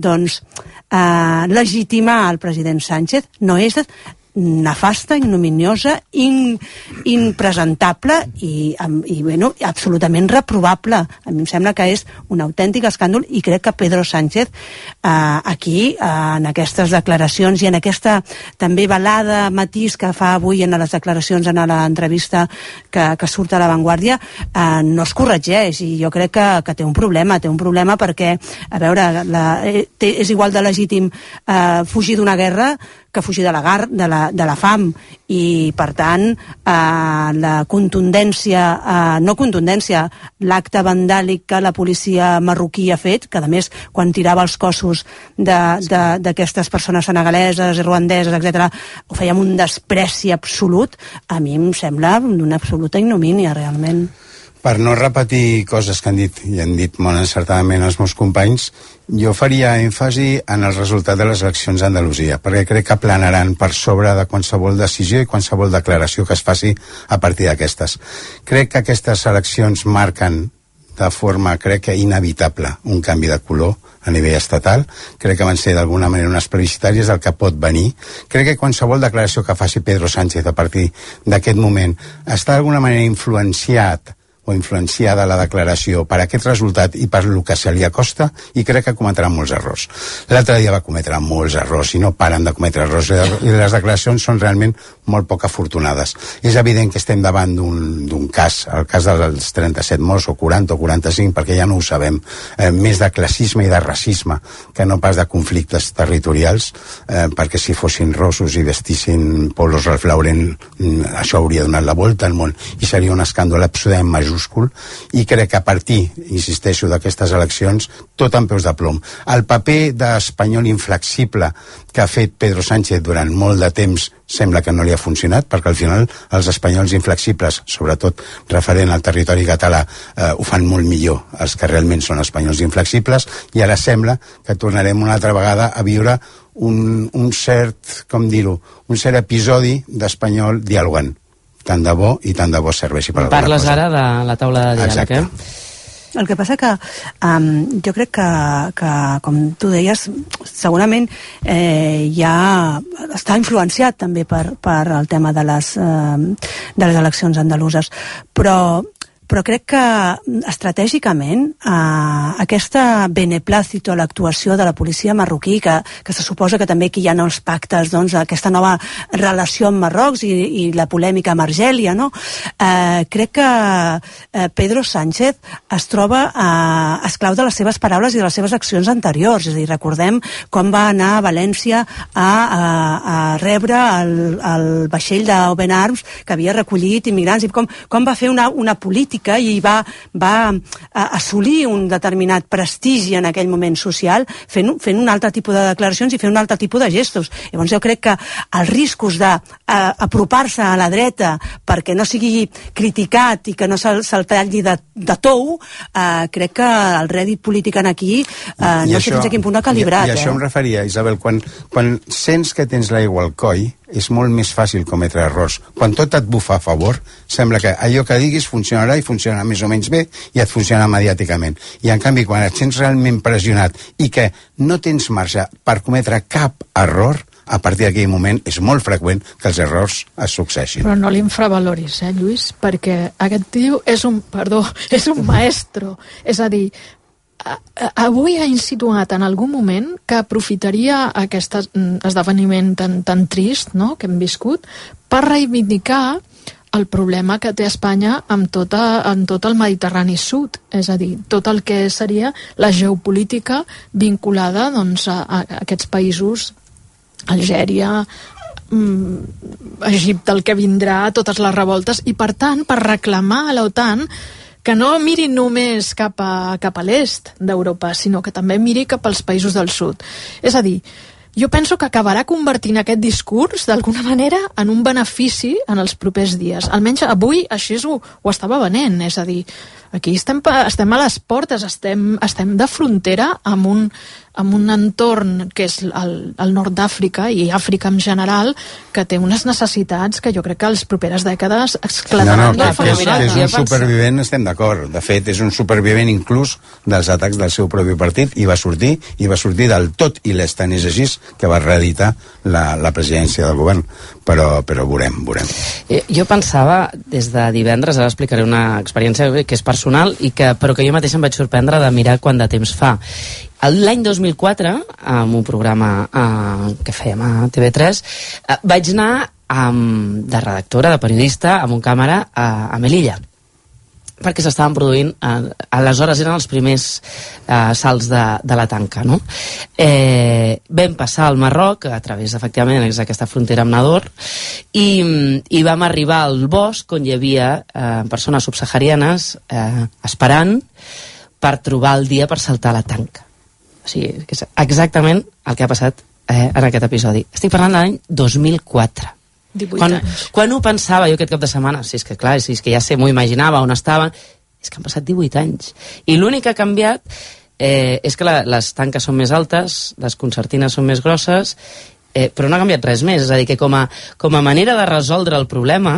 Speaker 12: legitimar el president Sánchez no és nefasta, ignominiosa, impresentable i absolutament reprovable. A mi em sembla que és un autèntic escàndol i crec que Pedro Sánchez aquí, en aquestes declaracions i en aquesta també velada matís que fa avui en les declaracions, en l'entrevista que surt a La Vanguardia, no es corregeix, i jo crec que té un problema perquè, a veure, és igual de legítim fugir d'una guerra que fugir de la fam, i per tant l'acte vandàlic que la policia marroquí ha fet, que a més quan tirava els cossos d'aquestes persones senegaleses i ruandeses, etc., ho feia amb un despreci absolut, a mi em sembla d'una absoluta ignomínia, realment.
Speaker 14: Per no repetir coses que han dit, i han dit molt encertadament els meus companys, jo faria èmfasi en el resultat de les eleccions d'Andalusia, perquè crec que planaran per sobre de qualsevol decisió i qualsevol declaració que es faci a partir d'aquestes. Crec que aquestes eleccions marquen de forma, crec que inevitable, un canvi de color a nivell estatal. Crec que van ser d'alguna manera unes plebiscitàries del que pot venir. Crec que qualsevol declaració que faci Pedro Sánchez a partir d'aquest moment està d'alguna manera influenciat o influenciada la declaració per aquest resultat i per el que se li acosta, i crec que cometrà molts errors. L'altre dia va cometre molts errors i no paren de cometre errors, i les declaracions són realment molt poc afortunades. És evident que estem davant d'un cas, el cas dels 37 morts o 40 o 45, perquè ja no ho sabem, més de classisme i de racisme que no pas de conflictes territorials, perquè si fossin rossos i vestissin polos Ralph Lauren, això hauria donat la volta al món i seria un escàndol absolutament majúscul, i crec que a partir, insisteixo, d'aquestes eleccions, tot en peus de plom. El paper d'espanyol inflexible que ha fet Pedro Sánchez durant molt de temps sembla que no li ha funcionat, perquè al final els espanyols inflexibles, sobretot referent al territori català, ho fan molt millor els que realment són espanyols inflexibles, i ara sembla que tornarem una altra vegada a viure un cert, com dir-ho, un cert episodi d'espanyol dialogant. Tant de bo i tant de bo serveixi per alguna cosa.
Speaker 3: Parles ara de la taula de diàleg,
Speaker 12: El que passa que jo crec que, com tu deies, segurament ja està influenciat també per el tema de les eleccions andaluses, però crec que estratègicament aquesta beneplácito a l'actuació de la policia marroquí, que se suposa que també aquí hi ha els pactes, doncs, aquesta nova relació amb Marroc i la polèmica amb Argèlia, no? Crec que Pedro Sánchez es troba esclau de les seves paraules i de les seves accions anteriors. És a dir, recordem com va anar a València a rebre el vaixell d'Open Arms que havia recollit immigrants, i com va fer una política i va assolir un determinat prestigi en aquell moment social fent un altre tipus de declaracions i fent un altre tipus de gestos. Llavors jo crec que els riscos d'apropar-se a la dreta perquè no sigui criticat i que no se'l talli de tou, crec que el rèdit polític aquí no sé fins a quin punt ha calibrat.
Speaker 14: I això em referia, Isabel, quan sents que tens l'aigua al coll, és molt més fàcil cometre errors. Quan tot et bufa a favor, sembla que allò que diguis funcionarà i funcionarà més o menys bé i et funciona mediàticament. I en canvi, quan et sents realment pressionat i que no tens marge per cometre cap error, a partir d'aquell moment és molt freqüent que els errors es succeeixin.
Speaker 16: Però no l'infravaloris, Lluís, perquè aquest tio és un maestro. És a dir, avui ha insinuat en algun moment que aprofitaria aquest esdeveniment tan trist, no?, que hem viscut, per reivindicar el problema que té Espanya amb tot el Mediterrani Sud, és a dir, tot el que seria la geopolítica vinculada, doncs, a aquests països, Algèria, Egipte, el que vindrà, totes les revoltes, i per tant, per reclamar a l'OTAN que no miri només cap a l'est d'Europa, sinó que també miri cap als països del sud. És a dir, jo penso que acabarà convertint aquest discurs, d'alguna manera, en un benefici en els propers dies. Almenys avui així ho estava venent, és a dir, aquí estem a les portes, estem de frontera amb un entorn que és el nord d'Àfrica i Àfrica en general, que té unes necessitats que jo crec que les properes dècades esclataran.
Speaker 14: Que és un supervivent, estem d'acord. De fet, és un supervivent inclús dels atacs del seu propi partit, i va sortir del tot il·lès, tant és així que va reeditar la presidència del govern. Però veurem.
Speaker 3: Jo pensava, des de divendres, ara explicaré una experiència que és personal, però que jo mateix em vaig sorprendre de mirar quant de temps fa. L'any 2004, en un programa que fèiem a TV3, vaig anar de redactora, de periodista, amb un càmera a Melilla, perquè s'estaven produint, aleshores eren els primers salts de la tanca, no? Vam passar al Marroc, a través, efectivament, d'aquesta frontera amb Nador, i vam arribar al bosc on hi havia persones subsaharianes esperant per trobar el dia per saltar la tanca. O sigui, és exactament el que ha passat en aquest episodi. Estic parlant de l'any 2004.
Speaker 16: 18 anys.
Speaker 3: Quan ho pensava jo aquest cap de setmana? Si és que clar, si és que ja m'ho imaginava on estaven, és que han passat 18 anys. I l'únic que ha canviat és que les tanques són més altes, les concertines són més grosses, però no ha canviat res més. És a dir, que com a manera de resoldre el problema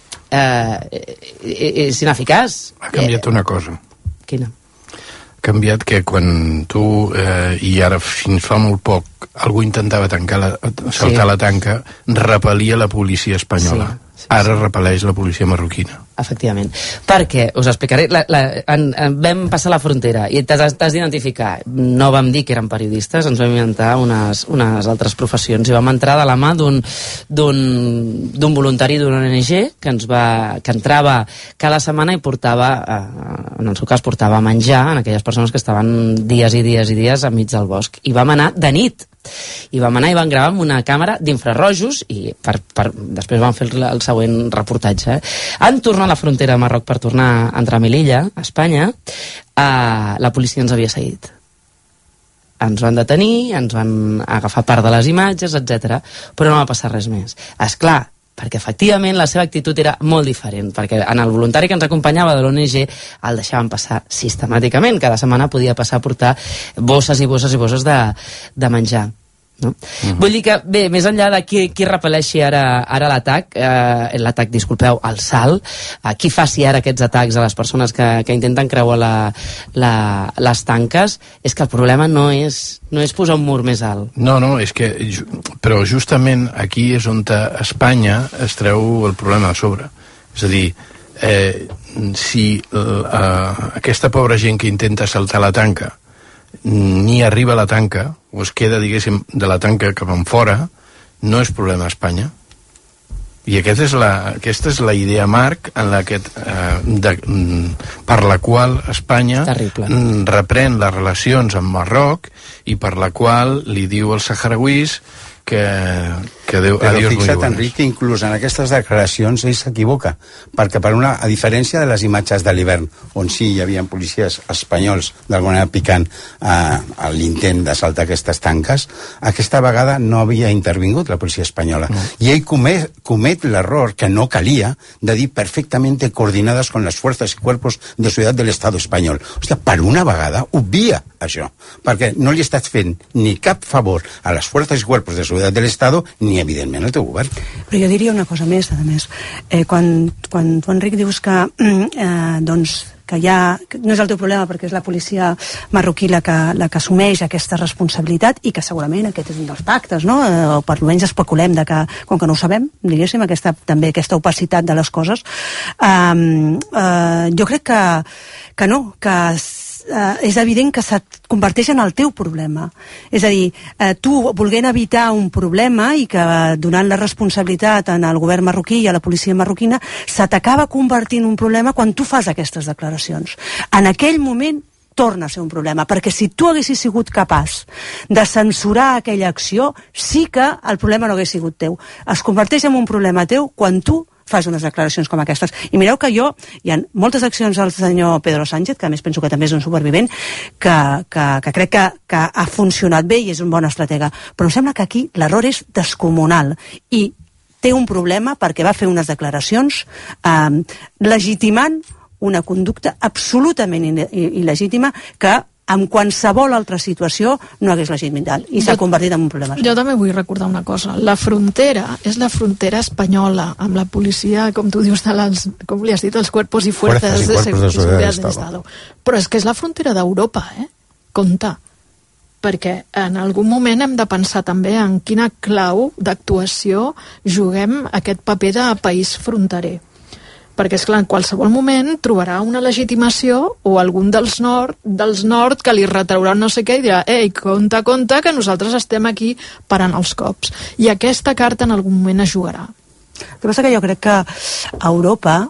Speaker 3: és ineficaç.
Speaker 13: Ha canviat una cosa.
Speaker 3: Quina?
Speaker 13: Canviat que quan tu, i ara fins fa molt poc, algú intentava saltar la tanca, repel·lia la policia espanyola.
Speaker 3: Sí.
Speaker 13: Ara repel·leix la policia marroquina.
Speaker 3: Efectivament. Perquè, us explicaré, vam passar la frontera i t'has d'identificar. No vam dir que eren periodistes, ens vam inventar unes altres professions i vam entrar de la mà d'un voluntari d'una ONG que entrava cada setmana i portava, en el seu cas portava menjar en aquelles persones que estaven dies i dies i dies enmig del bosc. I vam anar de nit. I vam anar i vam gravar amb una càmera d'infrarrojos i després vam fer el següent reportatge. En tornar a la frontera de Marroc per tornar a entrar a Melilla, a Espanya, la policia ens havia seguit. Ens van detenir, ens van agafar part de les imatges, etc. Però no va passar res més. Esclar, perquè efectivament la seva actitud era molt diferent, perquè en el voluntari que ens acompanyava de l'ONG el deixaven passar sistemàticament, cada setmana podia passar a portar bosses i bosses i bosses de menjar. No? Vull dir que, bé, més enllà de qui repel·leixi ara l'atac, el salt, qui faci ara aquests atacs a les persones que intenten creuar les tanques, és que el problema no és posar un mur més alt.
Speaker 13: No, és que però justament aquí és on Espanya es treu el problema a sobre. És a dir, si aquesta pobra gent que intenta saltar la tanca ni arriba a la tanca o es queda, diguéssim, de la tanca cap en fora, no és problema a Espanya. I aquesta és la idea marc en per la qual Espanya reprèn les relacions amb Marroc i per la qual li diu als saharauis que Déu,
Speaker 14: però fixa't, Enric, que inclús en aquestes declaracions ell s'equivoca, perquè a diferència de les imatges de l'hivern, on sí hi havia policies espanyols d'alguna manera picant a l'intent de saltar aquestes tanques, aquesta vegada no havia intervingut la policia espanyola. I ell comet l'error que no calia de dir perfectamente coordinadas con las fuerzas y cuerpos de seguridad del Estado espanyol. Hòstia, per una vegada obvia això, perquè no li estàs fent ni cap favor a les fuerzas y cuerpos de seguridad del Estado ni evidentment al teu govern.
Speaker 12: Però jo diria una cosa més, a més. Quan tu, Enric, dius que que no és el teu problema perquè és la policia marroquí la que assumeix aquesta responsabilitat i que segurament aquest és un dels pactes, no? O per almenys especulem de que, com que no ho sabem, diguéssim, també aquesta opacitat de les coses, jo crec que no, que és evident que se't converteix en el teu problema. És a dir, tu volent evitar un problema i que donant la responsabilitat al govern marroquí i a la policia marroquina se t'acaba convertint un problema quan tu fas aquestes declaracions. En aquell moment torna a ser un problema, perquè si tu haguessis sigut capaç de censurar aquella acció, sí que el problema no hagués sigut teu. Es converteix en un problema teu quan tu fas unes declaracions com aquestes. I mireu que hi ha moltes accions del senyor Pedro Sánchez, que a més penso que també és un supervivent, que crec que ha funcionat bé i és un bon estratega. Però em sembla que aquí l'error és descomunal i té un problema perquè va fer unes declaracions legitimant una conducta absolutament il·legítima que en qualsevol altra situació no hagués legitimitat i s'ha convertit en un problema.
Speaker 16: Jo també vull recordar una cosa. La frontera és la frontera espanyola, amb la policia, com tu dius, com li has dit, els cuerpos y fuerzas de seguridad del Estado. Però és que és la frontera d'Europa, Compte. Perquè en algun moment hem de pensar també en quina clau d'actuació juguem aquest paper de país fronterer. Perquè, esclar, en qualsevol moment trobarà una legitimació o algun dels nord que li retraurà no sé què i dirà, ei, compte, que nosaltres estem aquí parant els cops. I aquesta carta en algun moment es jugarà.
Speaker 12: El que passa que jo crec que a Europa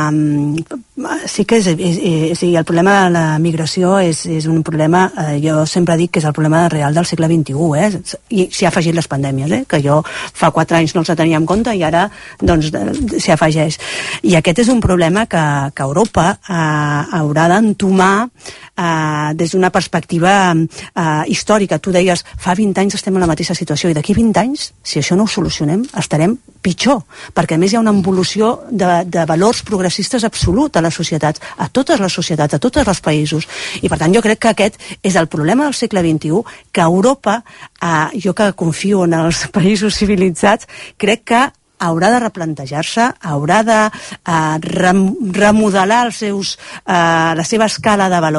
Speaker 12: sí que el problema de la migració és un problema, jo sempre dic que és el problema real del segle XXI, i s'hi ha afegit les pandèmies, que jo fa 4 anys no els tenia en compte i ara doncs s'hi afegeix. I aquest és un problema que Europa haurà d'entomar des d'una perspectiva històrica. Tu deies, fa 20 anys estem en la mateixa situació i d'aquí 20 anys, si això no ho solucionem, estarem pitjor, perquè a més hi ha una evolució de valors progressistes absolut a les societats, a totes les societats, a tots els països. I per tant jo crec que aquest és el problema del segle XXI, que Europa, jo que confio en els països civilitzats, crec que haurà de replantejar-se, haurà de remodelar la seva escala de valors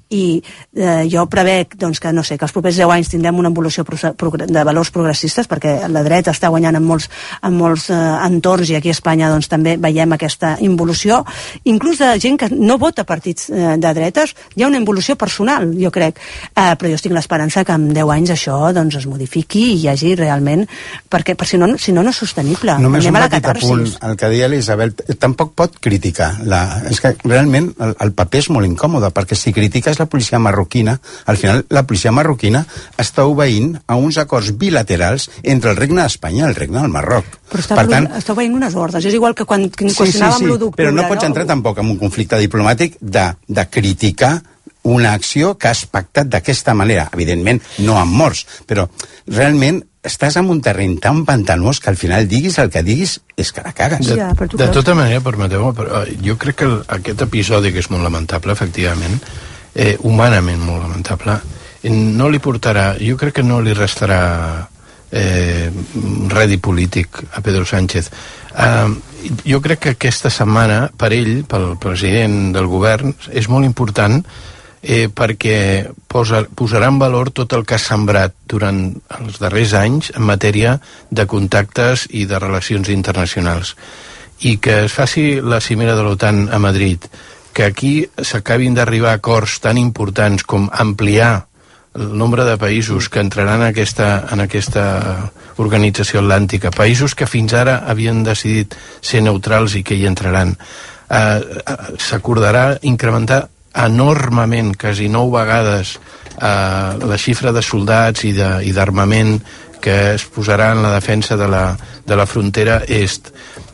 Speaker 12: i jo prevec doncs, que, no sé, que els propers 10 anys tindrem una evolució de valors progressistes, perquè la dreta està guanyant en molts entorns, i aquí a Espanya doncs, també veiem aquesta involució, inclús de gent que no vota partits de dretes. Hi ha una involució personal, jo crec, però jo estic l'esperança que en 10 anys això doncs, es modifiqui i hi hagi realment, perquè si no no és sostenible.
Speaker 14: Només un petit apunt, el que deia l'Isabel, tampoc pot criticar, és que realment el paper és molt incòmode, perquè si critiques la policia marroquina, al final la policia marroquina està obeint a uns acords bilaterals entre el regne d'Espanya i el regne del Marroc.
Speaker 12: Però està obeint unes ordres, és igual que quan qüestionàvem l'1 d'octubre.
Speaker 14: Però no pots entrar tampoc en un conflicte diplomàtic de criticar una acció que has pactat d'aquesta manera. Evidentment, no amb morts, però realment estàs en un terreny tan pantanós que al final diguis el que diguis és que la cagues.
Speaker 13: De tota manera, permeteu, però jo crec que aquest episodi, que és molt lamentable, efectivament, humanament molt lamentable, no li portarà, jo crec que no li restarà rèdit polític a Pedro Sánchez. Jo crec que aquesta setmana, per ell, pel president del govern, és molt important perquè posarà en valor tot el que ha sembrat durant els darrers anys en matèria de contactes i de relacions internacionals. I que es faci la cimera de l'OTAN a Madrid, que aquí s'acabin d'arribar a acords tan importants com ampliar el nombre de països que entraran en aquesta organització atlàntica, països que fins ara havien decidit ser neutrals i que hi entraran. S'acordarà incrementar enormement, quasi 9 vegades, la xifra de soldats i d'armament que es posarà en la defensa de la frontera est.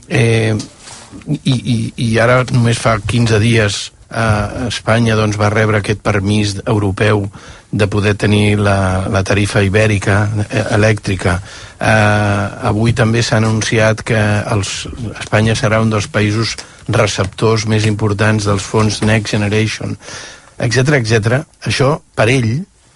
Speaker 13: I ara només fa 15 dies Espanya doncs, va rebre aquest permís europeu de poder tenir la tarifa ibèrica elèctrica. Avui també s'ha anunciat que Espanya serà un dels països receptors més importants dels fons Next Generation, etc. Això, per ell,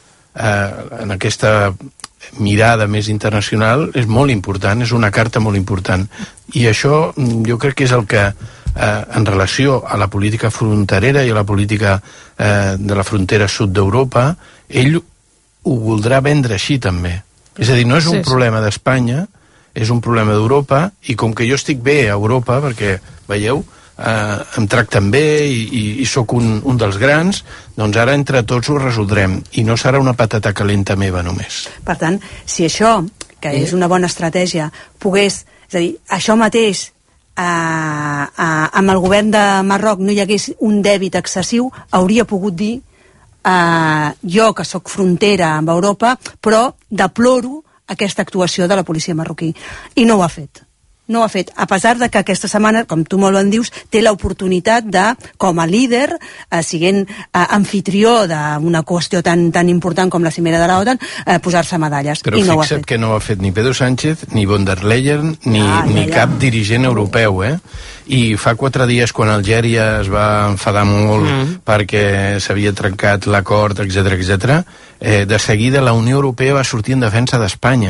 Speaker 13: en aquesta mirada més internacional, és molt important, és una carta molt important. I això jo crec que és el que, en relació a la política fronterera i a la política de la frontera sud d'Europa, ell ho voldrà vendre així també. És a dir, no és un problema d'Espanya, és un problema d'Europa, i com que jo estic bé a Europa, perquè, veieu, em tracten bé i sóc un dels grans, doncs ara entre tots ho resoldrem i no serà una patata calenta meva només.
Speaker 12: Per tant, si això, que és una bona estratègia, pogués, és a dir, això mateix amb el govern de Marroc no hi hagués un dèbit excessiu, hauria pogut dir jo que sóc frontera amb Europa, però deploro aquesta actuació de la policia marroquí, i no ho ha fet. No ho ha fet, a pesar de que aquesta setmana, com tu molt ben dius, té l'oportunitat de, com a líder, siguent anfitrió d'una qüestió tan important com la cimera de l'OTAN, posar-se medalles.
Speaker 13: Però
Speaker 12: i no
Speaker 13: fixa't que no ho ha fet ni Pedro Sánchez, ni von der Leyen, ni cap dirigent europeu, I fa 4 dies, quan Algèria es va enfadar molt perquè s'havia trencat l'acord, etc., de seguida la Unió Europea va sortir en defensa d'Espanya.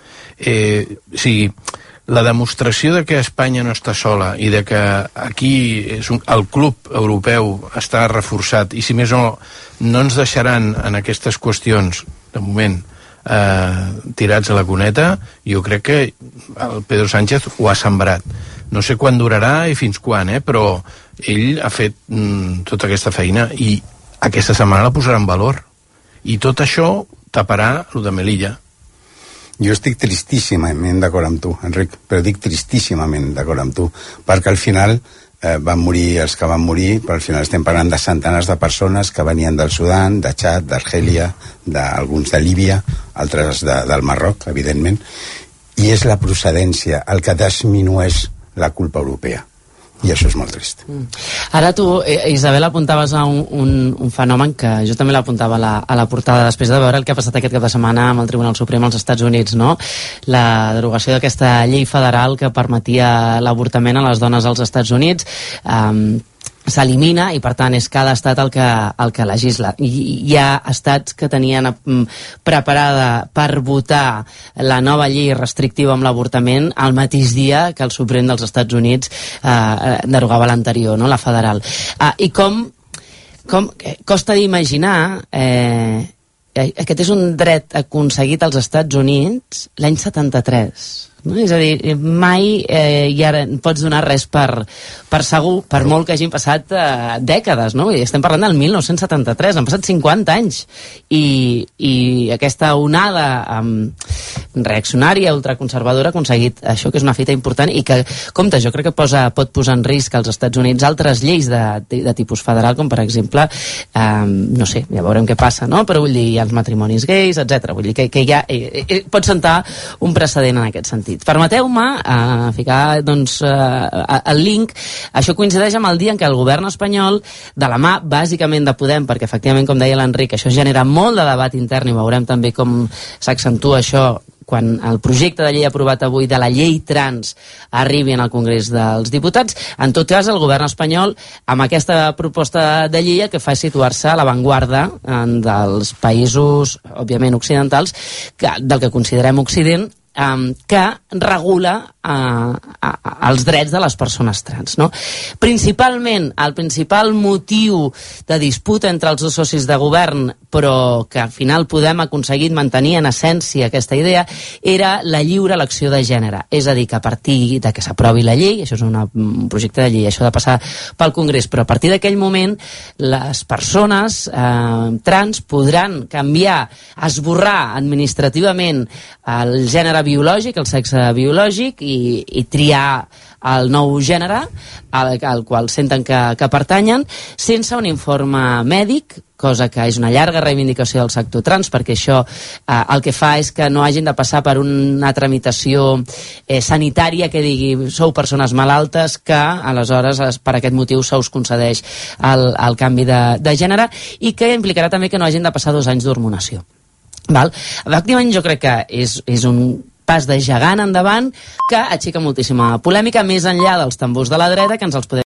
Speaker 13: O sigui, la demostració de que Espanya no està sola i de que aquí el club europeu està reforçat, i si més no ens deixaran en aquestes qüestions, de moment, tirats a la cuneta, jo crec que el Pedro Sánchez ho ha sembrat. No sé quan durarà i fins quan, però ell ha fet tota aquesta feina i aquesta setmana la posarà en valor. I tot això taparà lo de Melilla.
Speaker 14: Jo estic tristíssimament d'acord amb tu, Enric, però dic tristíssimament d'acord amb tu, perquè al final van morir els que van morir, però al final estem parlant de centenars de persones que venien del Sudan, de Txad, d'Argèlia, d'alguns de Líbia, altres del Marroc, evidentment, i és la procedència el que disminueix la culpa europea. I això és molt trist.
Speaker 3: Ara tu, Isabel, apuntaves a un fenomen que jo també l'apuntava a la portada després de veure el que ha passat aquest cap de setmana amb el Tribunal Suprem als Estats Units, no? La derogació d'aquesta llei federal que permetia l'avortament a les dones als Estats Units s'elimina i per tant és cada estat el que legisla. Hi ha estats que tenien preparada per votar la nova llei restrictiva amb l'avortament el mateix dia que el Suprem dels Estats Units derogava l'anterior, no? La federal. I com costa d'imaginar... Aquest és un dret aconseguit als Estats Units l'any 73. No? És a dir, mai i ara pots donar res per segur, per molt que hagin passat dècades, no? I estem parlant del 1973, han passat 50 anys i aquesta onada reaccionària, ultraconservadora, ha aconseguit això, que és una fita important i que, compte, jo crec que pot posar en risc als Estats Units altres lleis de tipus federal, com per exemple no sé, ja veurem què passa, no? Però vull dir, hi ha els matrimonis gais, etc. Vull dir que ja pot sentar un precedent en aquest sentit. Permeteu-me ficar doncs, el link. Això coincideix amb el dia en què el govern espanyol, de la mà bàsicament de Podem, perquè efectivament, com deia l'Enric, això genera molt de debat intern i veurem també com s'accentua això quan el projecte de llei aprovat avui de la llei trans arribi en el Congrés dels Diputats. En tot cas, el govern espanyol, amb aquesta proposta de llei, el que fa és situar-se a l'avantguarda dels països, òbviament occidentals, del que considerem Occident, que regula els drets de les persones trans, no? Principalment, el principal motiu de disputa entre els dos socis de govern, però que al final Podem ha aconseguit mantenir en essència aquesta idea, era la lliure elecció de gènere. És a dir, que a partir de que s'aprovi la llei, això és un projecte de llei, això ha de passar pel Congrés, però a partir d'aquell moment les persones trans podran canviar, esborrar administrativament el gènere biològic, el sexe biològic i triar el nou gènere al qual senten que pertanyen sense un informe mèdic, cosa que és una llarga reivindicació del sector trans, perquè això el que fa és que no hagin de passar per una tramitació sanitària que digui sou persones malaltes, que aleshores per aquest motiu se us concedeix el canvi de gènere, i que implicarà també que no hagin de passar 2 anys d'hormonació. Efectivament, jo crec que és un pas de gegant endavant que aixeca moltíssima polèmica més enllà dels tambors de la dreta, que ens els podem